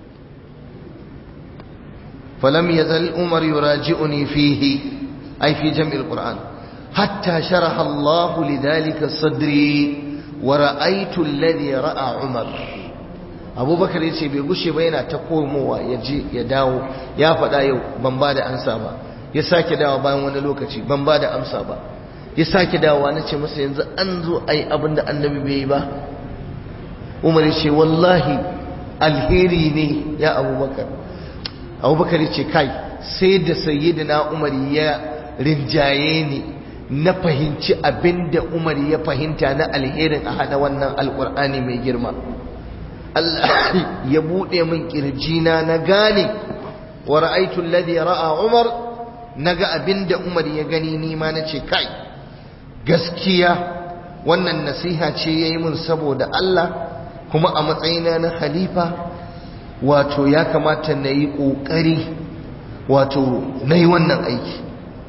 falam yazal Umar yuraji'uni fihi ay fi jam'il Qur'an hatta sharaha Allah lidhalika sadri wa ra'aytu alladhi ra'a Umar Abubakar ya ce bai gushe ba yana ta komowa ya je ya dawo ya faɗa yau ban ba da amsa ba ya sake dawo bayan wani lokaci ban ba da amsa ba ya sake dawowa na ce masa yanzu an zo ai abinda annabi bai yi ba Umar ya ce wallahi alheri ne ya Abubakar ya ce kai sai da sayyidina Umar ya rinjaye ni na fahimci abinda Umar ya fahimta na alherin a hada wannan alkur'ani mai girma Allah ya bude min kirjina na gane wa ra'aytu alladhi ra'a Umar naga abinda Umar ya gani ni ma nace kai gaskiya wannan nasiha ce yayi mun saboda Allah kuma a matsayina na khalifa wato ya kamata na yi ƙoƙari wato na yi wannan aiki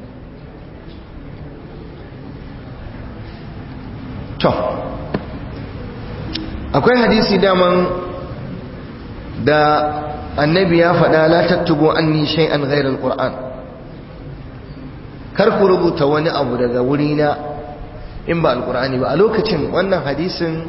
to akwai hadisi daman da annabi ya faɗa la tattubu anni shay'an ghayra alquran kar ku rubuta wani abu daga wurina in ba alkur'ani ba. A lokacin wannan hadisin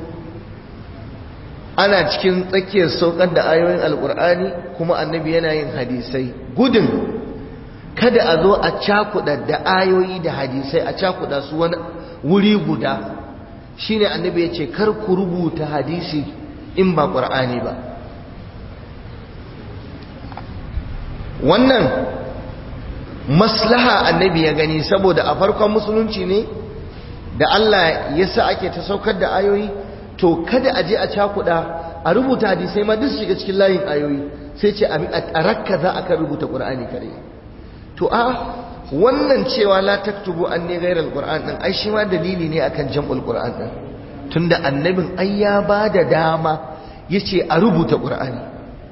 ana cikin tsakiyar saukar da ayoyin alkur'ani kuma annabi yana yin hadisai, gudun kada a zo a cakuɗa da ayoyi da hadisai a cakuɗa su wani wuri guda, shine annabi ya ce kar ku rubuta hadisi in ba ƙur'ani ba. wannan maslaha annabi ya gani, saboda a farkon musulunci ne da Allah ya sa ake ta saukar da ayoyi, to kada a je a cakuɗa a rubuta hadisai ma duk shiga cikin layin ayoyi, sai ce a rakka za a kan rubuta ƙur'ani kare. To wannan cewa la taktubu anni ghayra alquran din ai shi ma dalili ne akan jam'ul qur'an din, tunda annabin ai ya bada dama yace a rubuta qur'ani,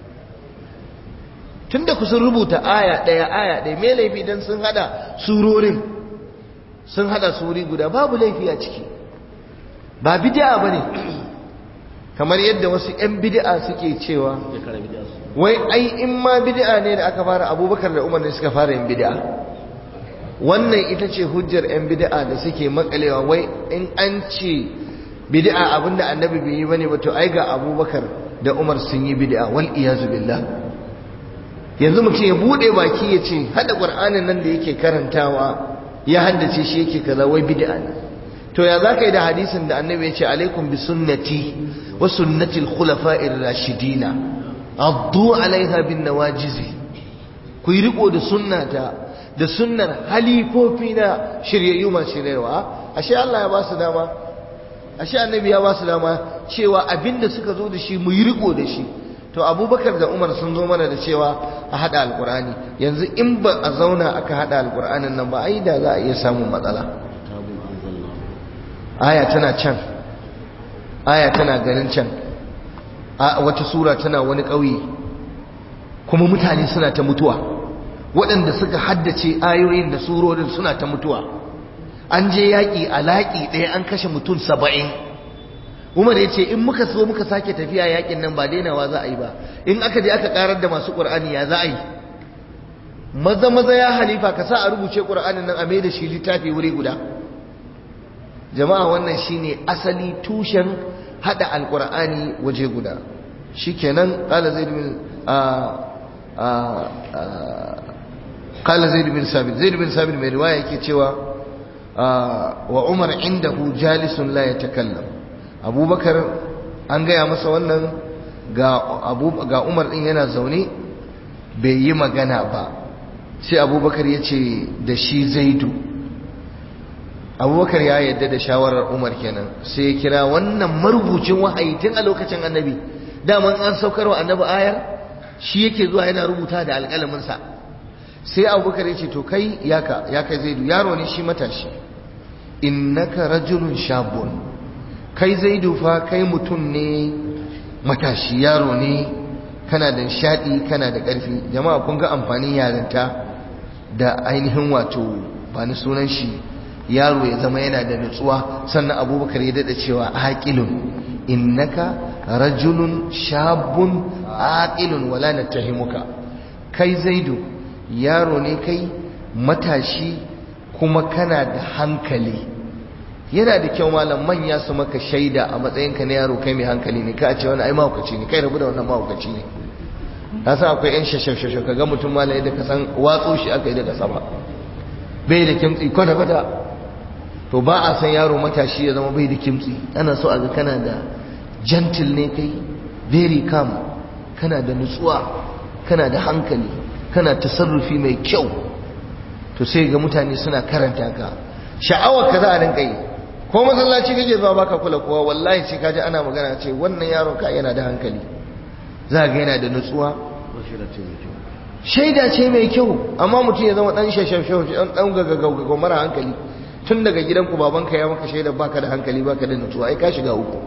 tunda ku sun rubuta aya daya me laifi dan sun hada surorin, sun hada suri guda, babu laifi a ciki, ba bid'a bane kamar yadda wasu ƴan bid'a suke cewa wai ai in ma bid'a ne da aka fara Abubakar da Umar ne suka fara yin bid'a. Wannan ita ce hujjar ƴan bid'a da suke makalewa, wai in an ce bid'a abinda annabi bai yi bane ba, to ai ga Abubakar da Umar sun yi bid'a, wal iyazu billah. Yanzu mutum ya bude baki ya ce hada Qur'anin nan da yake karantawa ya haddace shi yake kaza, wai bid'a ne. To ya zaka yi da hadisin da annabi ya ce alaikum bi sunnati wa sunnati al-khulafa'ir rashidina addu alaiha bin nawajizi, ku yi riko da sunnata da sunnar halifofi na shiryayyu masu shiryarwa. Ashe Allah ya ba su dama, ashe annabi ya ba su dama cewa abinda suka zo da shi mu yi riko da shi. To Abubakar da Umar sun zo mana da cewa a hada alkur'ani, yanzu in ba a zauna aka hada alkur'anin nan ba ai da za a iya samun matsala. Aya tana can, aya tana garin can, wata sura tana wani ƙauye, kuma mutane suna ta mutuwa, waɗanda suka haddace ayoyin da surorin suna ta mutuwa. An je yaƙi a laƙi ɗaya an kashe mutum 70. Umar ya ce in muka so muka sake tafiya yaƙin nan ba dainawa za a yi ba, in aka je aka ƙarar da masu ƙur'ani ya za a yi. Maza ya halifa ka sa a rubuce ƙur'anin nan a mai da shi littafi wuri guda. Jama'a wannan shine asali tushen hada alqur'ani waje guda. Shikenan qala zaid bin sabit mai riwaya yake cewa wa umar indahu jalisun la yatakallam. Abubakar an gaya masa wannan ga umar din yana zaune bai yi magana ba, sai Abubakar ya ce da shi Zaidu. Abubakar ya yadda da shawarar Umar kenan, sai ya kira wannan marubucin wahayi tun a lokacin annabi. Daman an saukar wa annabi ayar, shi yake zuwa yana rubuta da alƙalaminsa. Sai Abubakar ya ce to kai ya kai Zaidu, yaro ne shi matashi, innaka rajulun shabun, kai Zaidu fa kai mutum ne matashi, yaro ne, kana da nishadi, kana da ƙarfi. Jama'a kun ga amfanin yarinta da ainihin wato ba ni sunan shi, yaro ya zama yana da nutsuwa. Sannan Abubakar ya dada cewa aqilun, innaka rajulun shabun aqilun wala natahimuka, kai Zaidu yaro ne kai matashi kuma kana da hankali. Yana da kyau malam manya su maka shaida a matsayinka na yaro kai mai hankali ne, ka ce wani ai mahaukaci ne, kai rabu da wannan mahaukaci ne. Na san akwai yan shashashasha kaga mutum malai da ka san watso shi aka yi daga sama, bai da kimtsi kwata-kwata. To ba a san yaro matashi ya zama bai da kimtsi, ana so a ga kana da gentle ne kai, very calm, kana da nutsuwa, kana da hankali, kana tasarrufi mai kyau. To sai ga mutane suna karanta ka, sha'awar ka za a rinka yi. Ko masallaci kake zuwa baka kula kowa, wallahi sai kaji ana magana ce wannan yaron ka yana da hankali, za ga yana da nutsuwa, shaida ce mai kyau. Amma mutum ya zama dan shashashashu, dan gagagaga mara hankali, tun daga gidanku babanka ya maka shaida baka da hankali, baka da nutsuwa, ai ka shiga uku.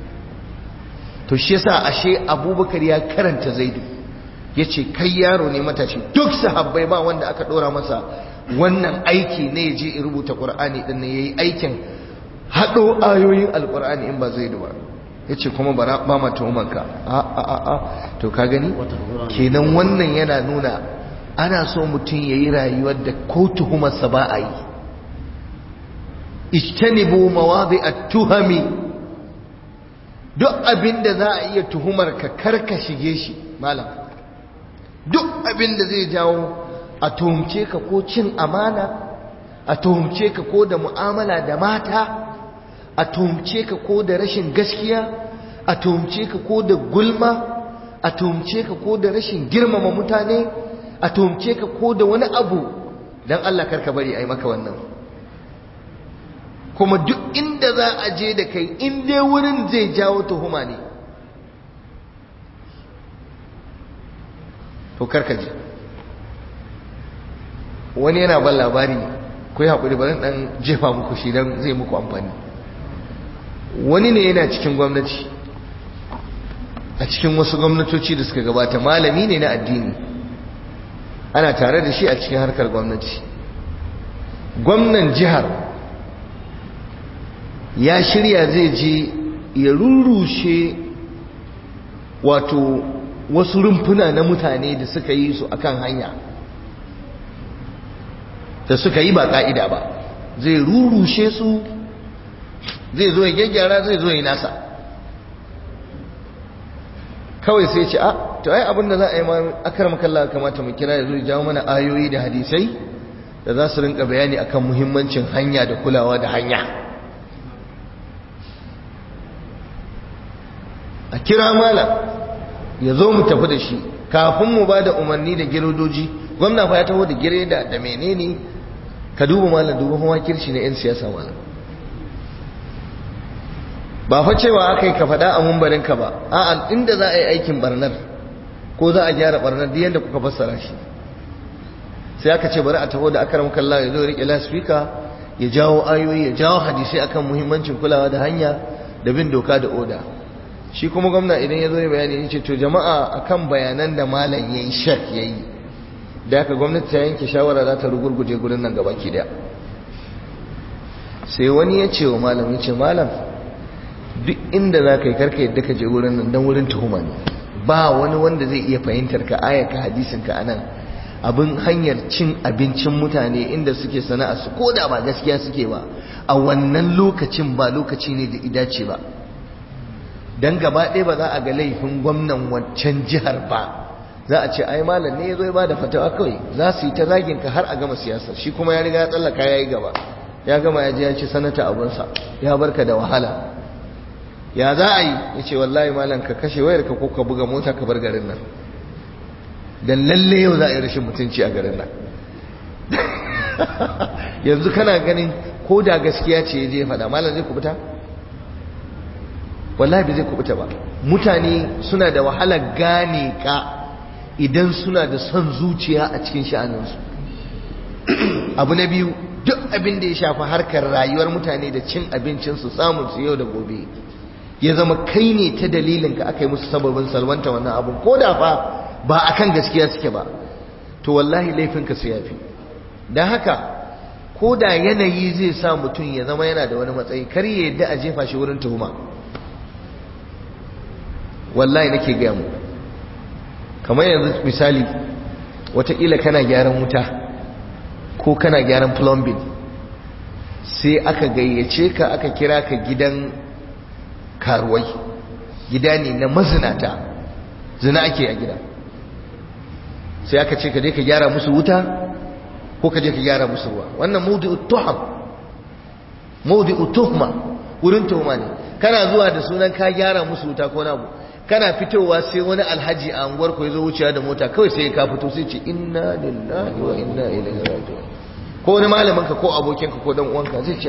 To shi yasa ashe Abubakar ya karanta Zaidu, yace kai yaro ne matashi. Duk sahabbai ba wanda aka dora masa wannan aiki ne ya je ya rubuta Qur'ani din ne, yayi aikin hado ayoyin Alqur'ani in ba Zaidu ba. Yace kuma ba ma tuhumanka. To ka gani kenan wannan yana nuna ana so mutum yayi rayuwar da ko tuhumarsa ba a yi. ijtanibu mawadi'at tuhami, duk abinda za a iya tuhumar ka karka shige shi malam. Duk abinda zai jawo a tuhumce ka ko cin amana, a tuhumce ka ko da mu'amala da mata, a tuhumce ka ko da rashin gaskiya, a tuhumce ka ko da gulma, a tuhumce ka ko da rashin girmama mutane, a tuhumce ka ko da wani abu, dan Allah karka bari ai maka wannan. Kuma duk inda za a je da kai in dai wurin zai jawo tuhuma ne to karka je. Wani yana ban labari, ku yi haƙuri bari ɗan jefa muku shi don zai muku amfani. Wani ne yana cikin gwamnati, a cikin wasu gwamnatoci da suka gabata, malami ne na addini, ana tare da shi a cikin harkar gwamnati. Gwamnan jihar ya shirya zai je ya rurrushe wato wasu rumfuna na mutane da suka yi su akan hanya, da suka yi ba ka'ida ba, zai rurrushe su, zai zo ya gyaggyara, zai zo ya nasa. Kawai sai ce to ai abinda za a yi ma akramaka Allah kamata mu kira ya zo ya jawo mana ayoyi da hadisai da za su rinka bayani akan muhimmancin hanya da kulawa da hanya. A kira malam ya zo mu tafi da shi kafin mu ba da umarni da girodoji. Gwamna fa ya taho da gireda da menene, ka duba malam, duba kuma kirshi na 'yan siyasa malam. Ba fa cewa aka yi ka faɗa a mumbarinka ba, a'a inda za a yi aikin barnar ko za a gyara barnar duk yadda kuka fassara shi, sai aka ce bari a taho da akram kallah ya zo riƙe lasfika ya jawo ayoyi, ya jawo hadisai akan muhimmancin kulawa da hanya da bin doka da oda. Shi kuma gwamna idan ya zo ya bayani ya ce to jama'a akan bayanan da malam ya yi shak ya yi, da aka gwamnati ta yanke shawara za ta rugurguje gurin nan gaba ki daya. Sai wani ya ce wa malam, ya ce malam duk inda za ka yi karka yadda ka je wurin nan don wurin tuhuma ne, ba wani wanda zai iya fahimtar ka ayaka hadisinka a nan. Abin hanyar cin abincin mutane inda suke sana'a su ko da ba gaskiya suke ba, a wannan lokacin ba lokaci ne da idace ba, don gaba ɗaya ba za a ga laifin gwamnan wancan jihar ba. Za a ce ai malam ne ya zo ya ba da fatawa, kawai za su yi ta zagin ka har a gama siyasa. Shi kuma ya riga ya tsallaka ya yi gaba, ya gama ya je ya ci sanata abunsa, ya barka da wahala. Ya za a yi? Ya ce wallahi malam ka kashe wayar ka ko ka buga mota ka bar garin nan, dan lalle yau za a yi rashin mutunci a garin nan. Yanzu kana ganin ko da gaskiya ce ya je faɗa, malam zai kubuta? Wallahi bai zai kubuta ba. Mutane suna da wahalar gane ka idan suna da son zuciya a cikin sha'aninsu. Abu na biyu, duk abin da ya shafi harkar rayuwar mutane da cin abincinsu, samun su yau da gobe, ya zama kai ne ta dalilin ka aka yi musu sababin salwanta wannan abun, ko da fa ba akan gaskiya suke ba, to wallahi laifinka su yafi. don haka ko da yanayi zai sa mutum ya zama yana da wani matsayi, kar ya yadda a jefa shi wurin tuhuma. wallahi nake gaya mu, kamar yanzu misali wataƙila kana gyaran wuta ko kana gyaran plumbing, sai aka gayyace ka aka kira ka gidan karuwai, gida ne na mazinata, zina ake a gida, sai aka ce ka je ka gyara musu wuta ko ka je ka gyara musu ruwa. wannan mawdi'ut tuhma, wurin tuhuma ne. kana zuwa da sunan ka gyara musu wuta ko na abu, kana fitowa sai wani alhaji a unguwar ku yazo wuciya da mota, kawai sai ka fito sai ce inna lillahi wa inna ilaihi raji'un. ko wani malamin ka ko abokin ka ko dan uwanka zai ce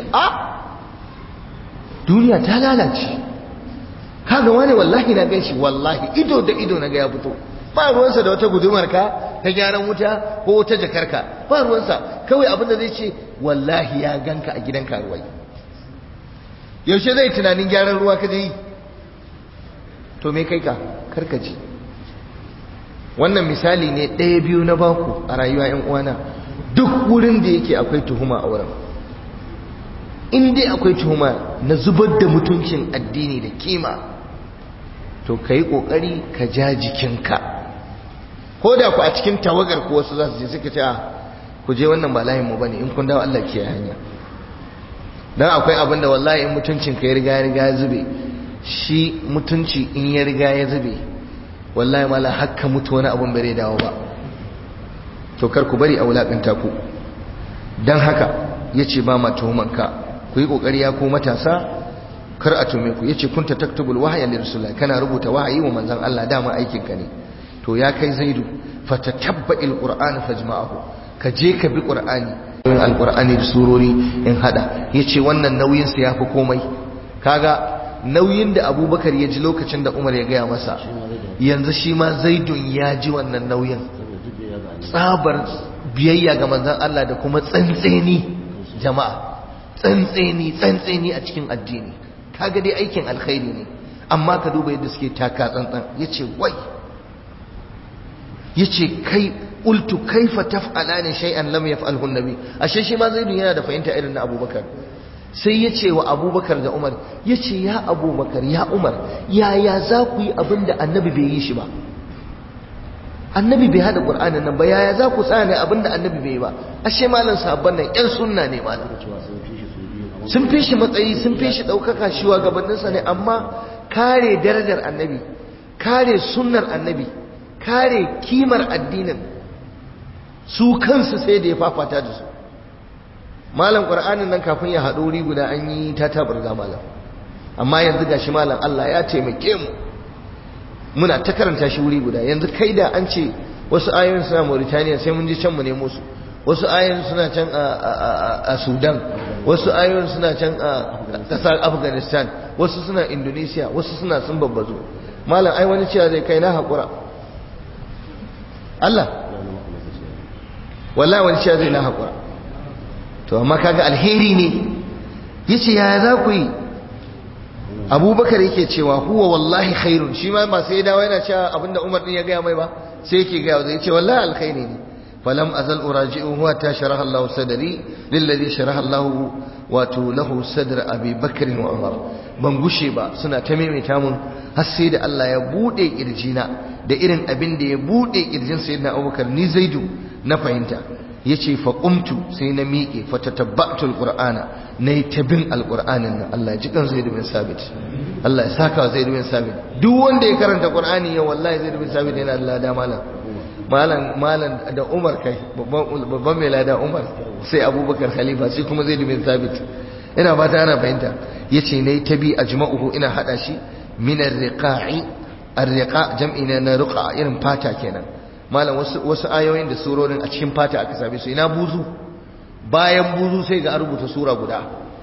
duniya ta lalace, kaga wani wallahi na ganshi, wallahi ido da ido na ga ya fito. ba ruwansa da wata gudumar ka ta gyaran wuta ko wata jakarka, ba ruwansa. kawai abin da zai ce wallahi ya ganka a gidan karuwai. yaushe zai tunanin gyaran ruwa ka je yi? to me kai ka karkaci. wannan misali ne ɗaya biyu na baku a rayuwa yan uwana. duk wurin da yake akwai tuhuma a wurin, in dai akwai tuhuma na zubar da mutuncin addini da kima, to ka yi ƙoƙari ka ja jikinka. ko da ku a cikin tawagar ku wasu za su je suka ce ku je wannan ba layinmu ba ne, in kun dawo Allah ke hanya. dan akwai abin da wallahi in mutuncin ka ya riga ya zube, shi mutunci in ya riga ya zube wallahi mala hakka mutu wani abun bare dawo ba. to kar ku bari a wulakanta ku. dan haka yace ba ma tuhumanka, ku yi kokari ya ku matasa kar a tume ku. yace kunta taktubul wahya li rasulillah, kana rubuta wahayi wa manzon Allah, dama aikin ka ne. to ya kai Zaidu fatatabba'il qur'ana fajma'ahu, ka je ka bi qur'ani, alqur'ani da surori in hada. yace wannan nauyin sa yafi komai. kaga nauyin da Abubakar ya ji lokacin da Umar ya gaya masa, yanzu shi ma Zaidun ya ji wannan nauyin. tsabar biyayya ga manzon Allah da kuma tsantseni jama'a, tsantseni a cikin addini. kaga dai aikin alkhairi ne, amma ka duba yadda suke taka tsantsan. yace wai, yace kai qultu kaifa taf'alani shay'an lam yaf'alhu an-nabi. ashe shi ma Zaidun yana da fahimta irin na Abubakar. sai yace wa Abubakar da Umar, yace ya Abubakar ya Umar, yaya za ku yi abinda annabi bai yi shi ba? annabi bai hada Qur'anin nan ba, yaya za ku tsaya ne abinda annabi bai yi ba? ashe malam sahabban nan yan sunna ne malam, sun fi shi matsayi, sun fi shi daukaka, shi wa gabaninsa ne, amma kare darajar annabi, kare sunnar annabi, kare kimar addinin su kansu sai da ya fafata da su. malam Qur'anin nan kafin ya haɗo wuri guda an yi ta tabarga malam, amma yanzu gashi malam Allah ya taimake mu, muna ta karanta shi wuri guda. yanzu kai da an ce wasu ayoyin suna Mauritania sai mun je can mu nemo su, wasu ayoyin suna can a Sudan, wasu ayoyin suna can a ƙasar Afghanistan, wasu suna Indonesia, wasu suna sun babbazo. malam ai wani cewa zai kai na haƙura, Allah wallahi wani cewa zai na haƙura. to amma kaga alheri ne. yace yaya za ku yi? Abubakar yake cewa huwa wallahi khairun, shi ma ba sai ya dawo yana cewa abinda Umar din ya gaya mai ba, sai yake gaya zai ce wallahi alkhairi ne. falam azal uraji'u huwa ta sharaha Allah sadri lilladhi sharaha Allah wato lahu sadr Abi Bakr wa Umar. ban gushe ba suna ta maimaita mun har sai da Allah ya bude kirjina da irin abin da ya bude kirjin sayyidina Abubakar ni Zaidu na fahimta. yace fa qumtu sai na miƙe fa tatabba'tu alqur'ana nayi tabin alqur'anin nan. Allah ya ji kan Zaid bin Sabit, Allah ya saka Zaid bin Sabit. duk wanda ya karanta qur'ani ya wallahi Zaid bin Sabit yana da lada malam da Umar, kai babban mai lada Umar, sai Abubakar khalifa, sai kuma Zaid bin Sabit. ina ba ta ana fahimta. yace nayi tabi ajma'uhu, ina hada shi min ar-riqa'i. ar-riqa' jam'i na ruqa, irin fata kenan malam. wasu ayoyin da surorin a cikin fata aka same su. ina buzu, bayan buzu sai ga rubuta sura guda,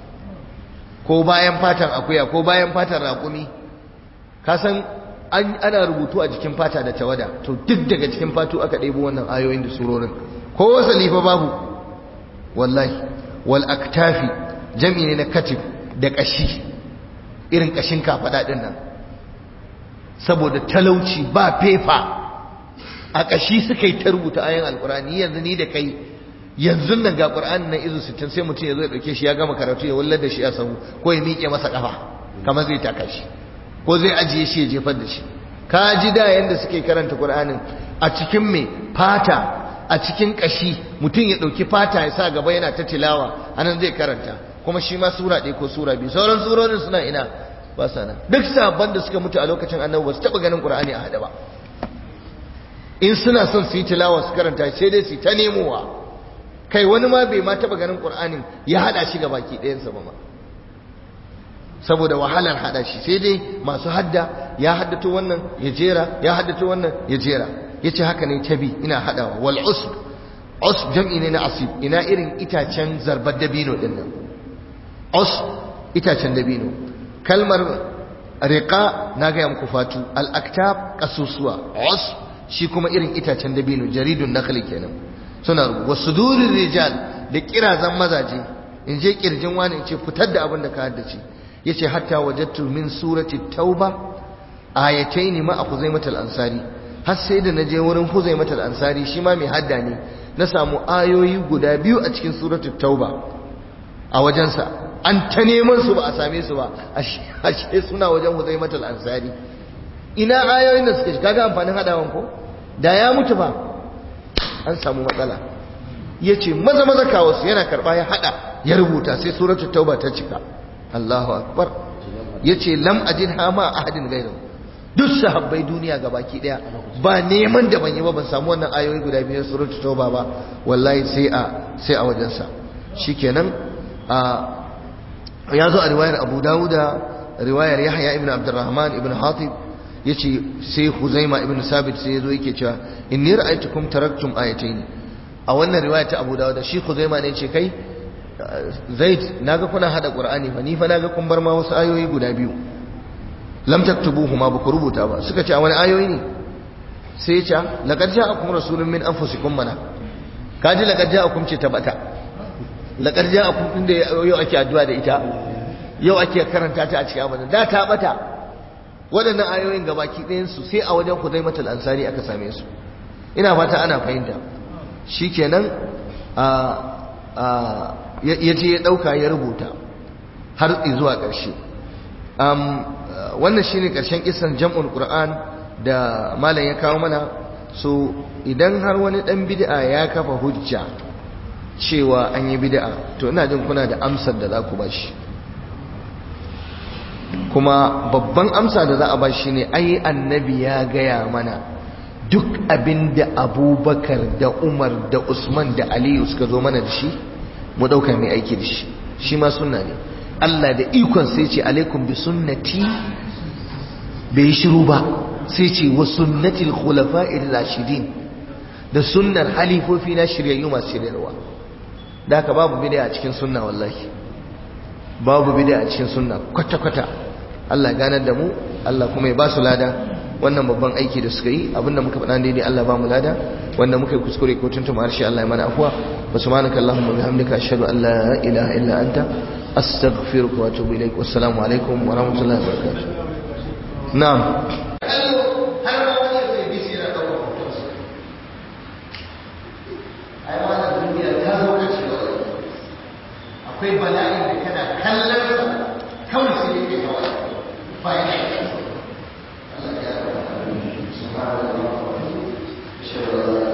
ko bayan fatan akuya, ko bayan fatan raƙumi. ka san ana rubutu a jikin fata da tawada, to duk daga cikin fatu aka ɗebo wannan ayoyin da surorin, ko wasali fa babu wallahi. wal aktafi jam'i ne na katif, da kashi, irin kashin kafada din nan, saboda talauci ba fefa a ƙashi suka yi ta rubuta ayan alƙur'ani. yanzu ni da kai yanzu nan ga ƙur'ani na izu 60 sai mutum ya zo ya ɗauke shi, ya gama karatu ya wallar da shi a sahu, ko ya miƙe masa ƙafa kamar zai taka shi, ko zai ajiye shi ya jefar da shi. ka ji da yanda suke karanta ƙur'anin a cikin mai fata, a cikin ƙashi, mutum ya ɗauki fata ya sa gaba yana ta tilawa, anan zai karanta, kuma shi ma sura ɗaya ko sura biyu. sauran surorin suna ina, ba sa nan. duk sabon da suka mutu a lokacin annabi ba su taɓa ganin ƙur'ani a haɗe ba. in suna son su yi tilawa su karanta sai dai su ta nemowa. kai wani ma bai ma taba ganin Qur'anin ya hada shi ga baki ɗayansa ba ma, saboda wahalar hada shi. sai dai masu hadda, ya haddato wannan ya jera, ya haddato wannan ya jera. yace haka ne tabi ina hadawa. wal usb, usb jam'i ne na asib, ina irin itacen zarbar dabino din nan. usb itacen dabino. kalmar riqa na ga muku fatu, al aktab kasusuwa, usb shi kuma irin itacen dabino, jaridun nakhli kenan. suna wasudurir rijal, da kirazan mazaje. in je kirjin wani in ce fitar da abin da ka haddace. yace hatta wajadtu min surati tauba ayatayn ma Huzaimah al-Ansari, har sai da naje wurin Huzaimah al-Ansari, shi ma mai hadda ne, na samu ayoyi guda biyu a cikin suratul tauba a wajensa. an ta neman su ba a same su ba, ashe suna wajen Huzaimah al-Ansari. ina ayoyin da suke kaga amfanin hadawan ko? da ya mutu ba an samu matsala. yace maza kawo su, yana karba ya hada ya rubuta sai suratul tauba ta cika. Allahu akbar. Yace lam ajidha ma ahadin ghayru, duk sahabbai duniya gabaki daya ba neman da ban yi ba ban samu wannan ayoyi guda biyu suratul tauba ba wallahi sai a wajensa. Shikenan ya zo a riwayar Abu Dawuda, riwayar Yahya ibn Abdurrahman ibn Hatib, yace sai Huzaima ibn Sabit sai yazo yake cewa inni ra'aytukum taraktum ayatayn. A wannan riwaya ta Abu Dawuda shi Huzaima ne yace kai Zaid naga kuna hada Qur'ani fa ni fa naga kun bar ma wasu ayoyi guda biyu lam taktubuhuma ba ku rubuta ba. Suka ce a wani ayoyi ne? Sai ya ce laqad ja'akum rasulun min anfusikum mana, kaji laqad ja'akum ce tabata, laqad ja'akum din da yau ake addu'a da ita, yau ake karanta ta a cikin abada da ta bata. Waɗannan ayoyin gabaki ɗayan su sai a wajen Khuzaimatul Ansari aka same su. Ina fata ana fahimta. Shikenan ya je ya ɗauka ya rubuta har zuwa ƙarshe. Wannan shine ƙarshen kisan jam'ul Qur'an da malam ya kawo mana. So idan har wani ɗan bid'a ya kafa hujja cewa an yi bid'a, to ina jin kuna da amsar da za ku bashi, kuma babban amsa da za a bashi ne ai annabi ya gaya mana duk abinda Abubakar da Umar da Usman da Aliyu suka zo mana da shi mu dauka mai aiki da shi, shi ma sunna ne. Allah da ikon sai ce alaikum bi sunnati, bai shiru ba sai ce wa sunnatil khulafa'ir rashidin, da sunnar halifofi na shiryayyu masu shiryarwa. Da haka babu bid'a a cikin sunna, wallahi babu bid'a a cikin sunna kwata kwata. Allah ganar da mu, Allah kuma ya ba su lada wannan babban aiki da suka yi. Abinda muka faɗa daidai Allah ba mu lada, wanda muka yi kuskure ko tuntuma harshe Allah ya mana afwa. Wa subhanaka allahumma bihamdika ashhadu an la ilaha illa anta astaghfiruka wa atubu ilaik. Wassalamu alaikum wa rahmatullahi wa barakatuh. Na'am. Akwai bala'in da kana kallon kawai sai yake hawa bayan Allah ya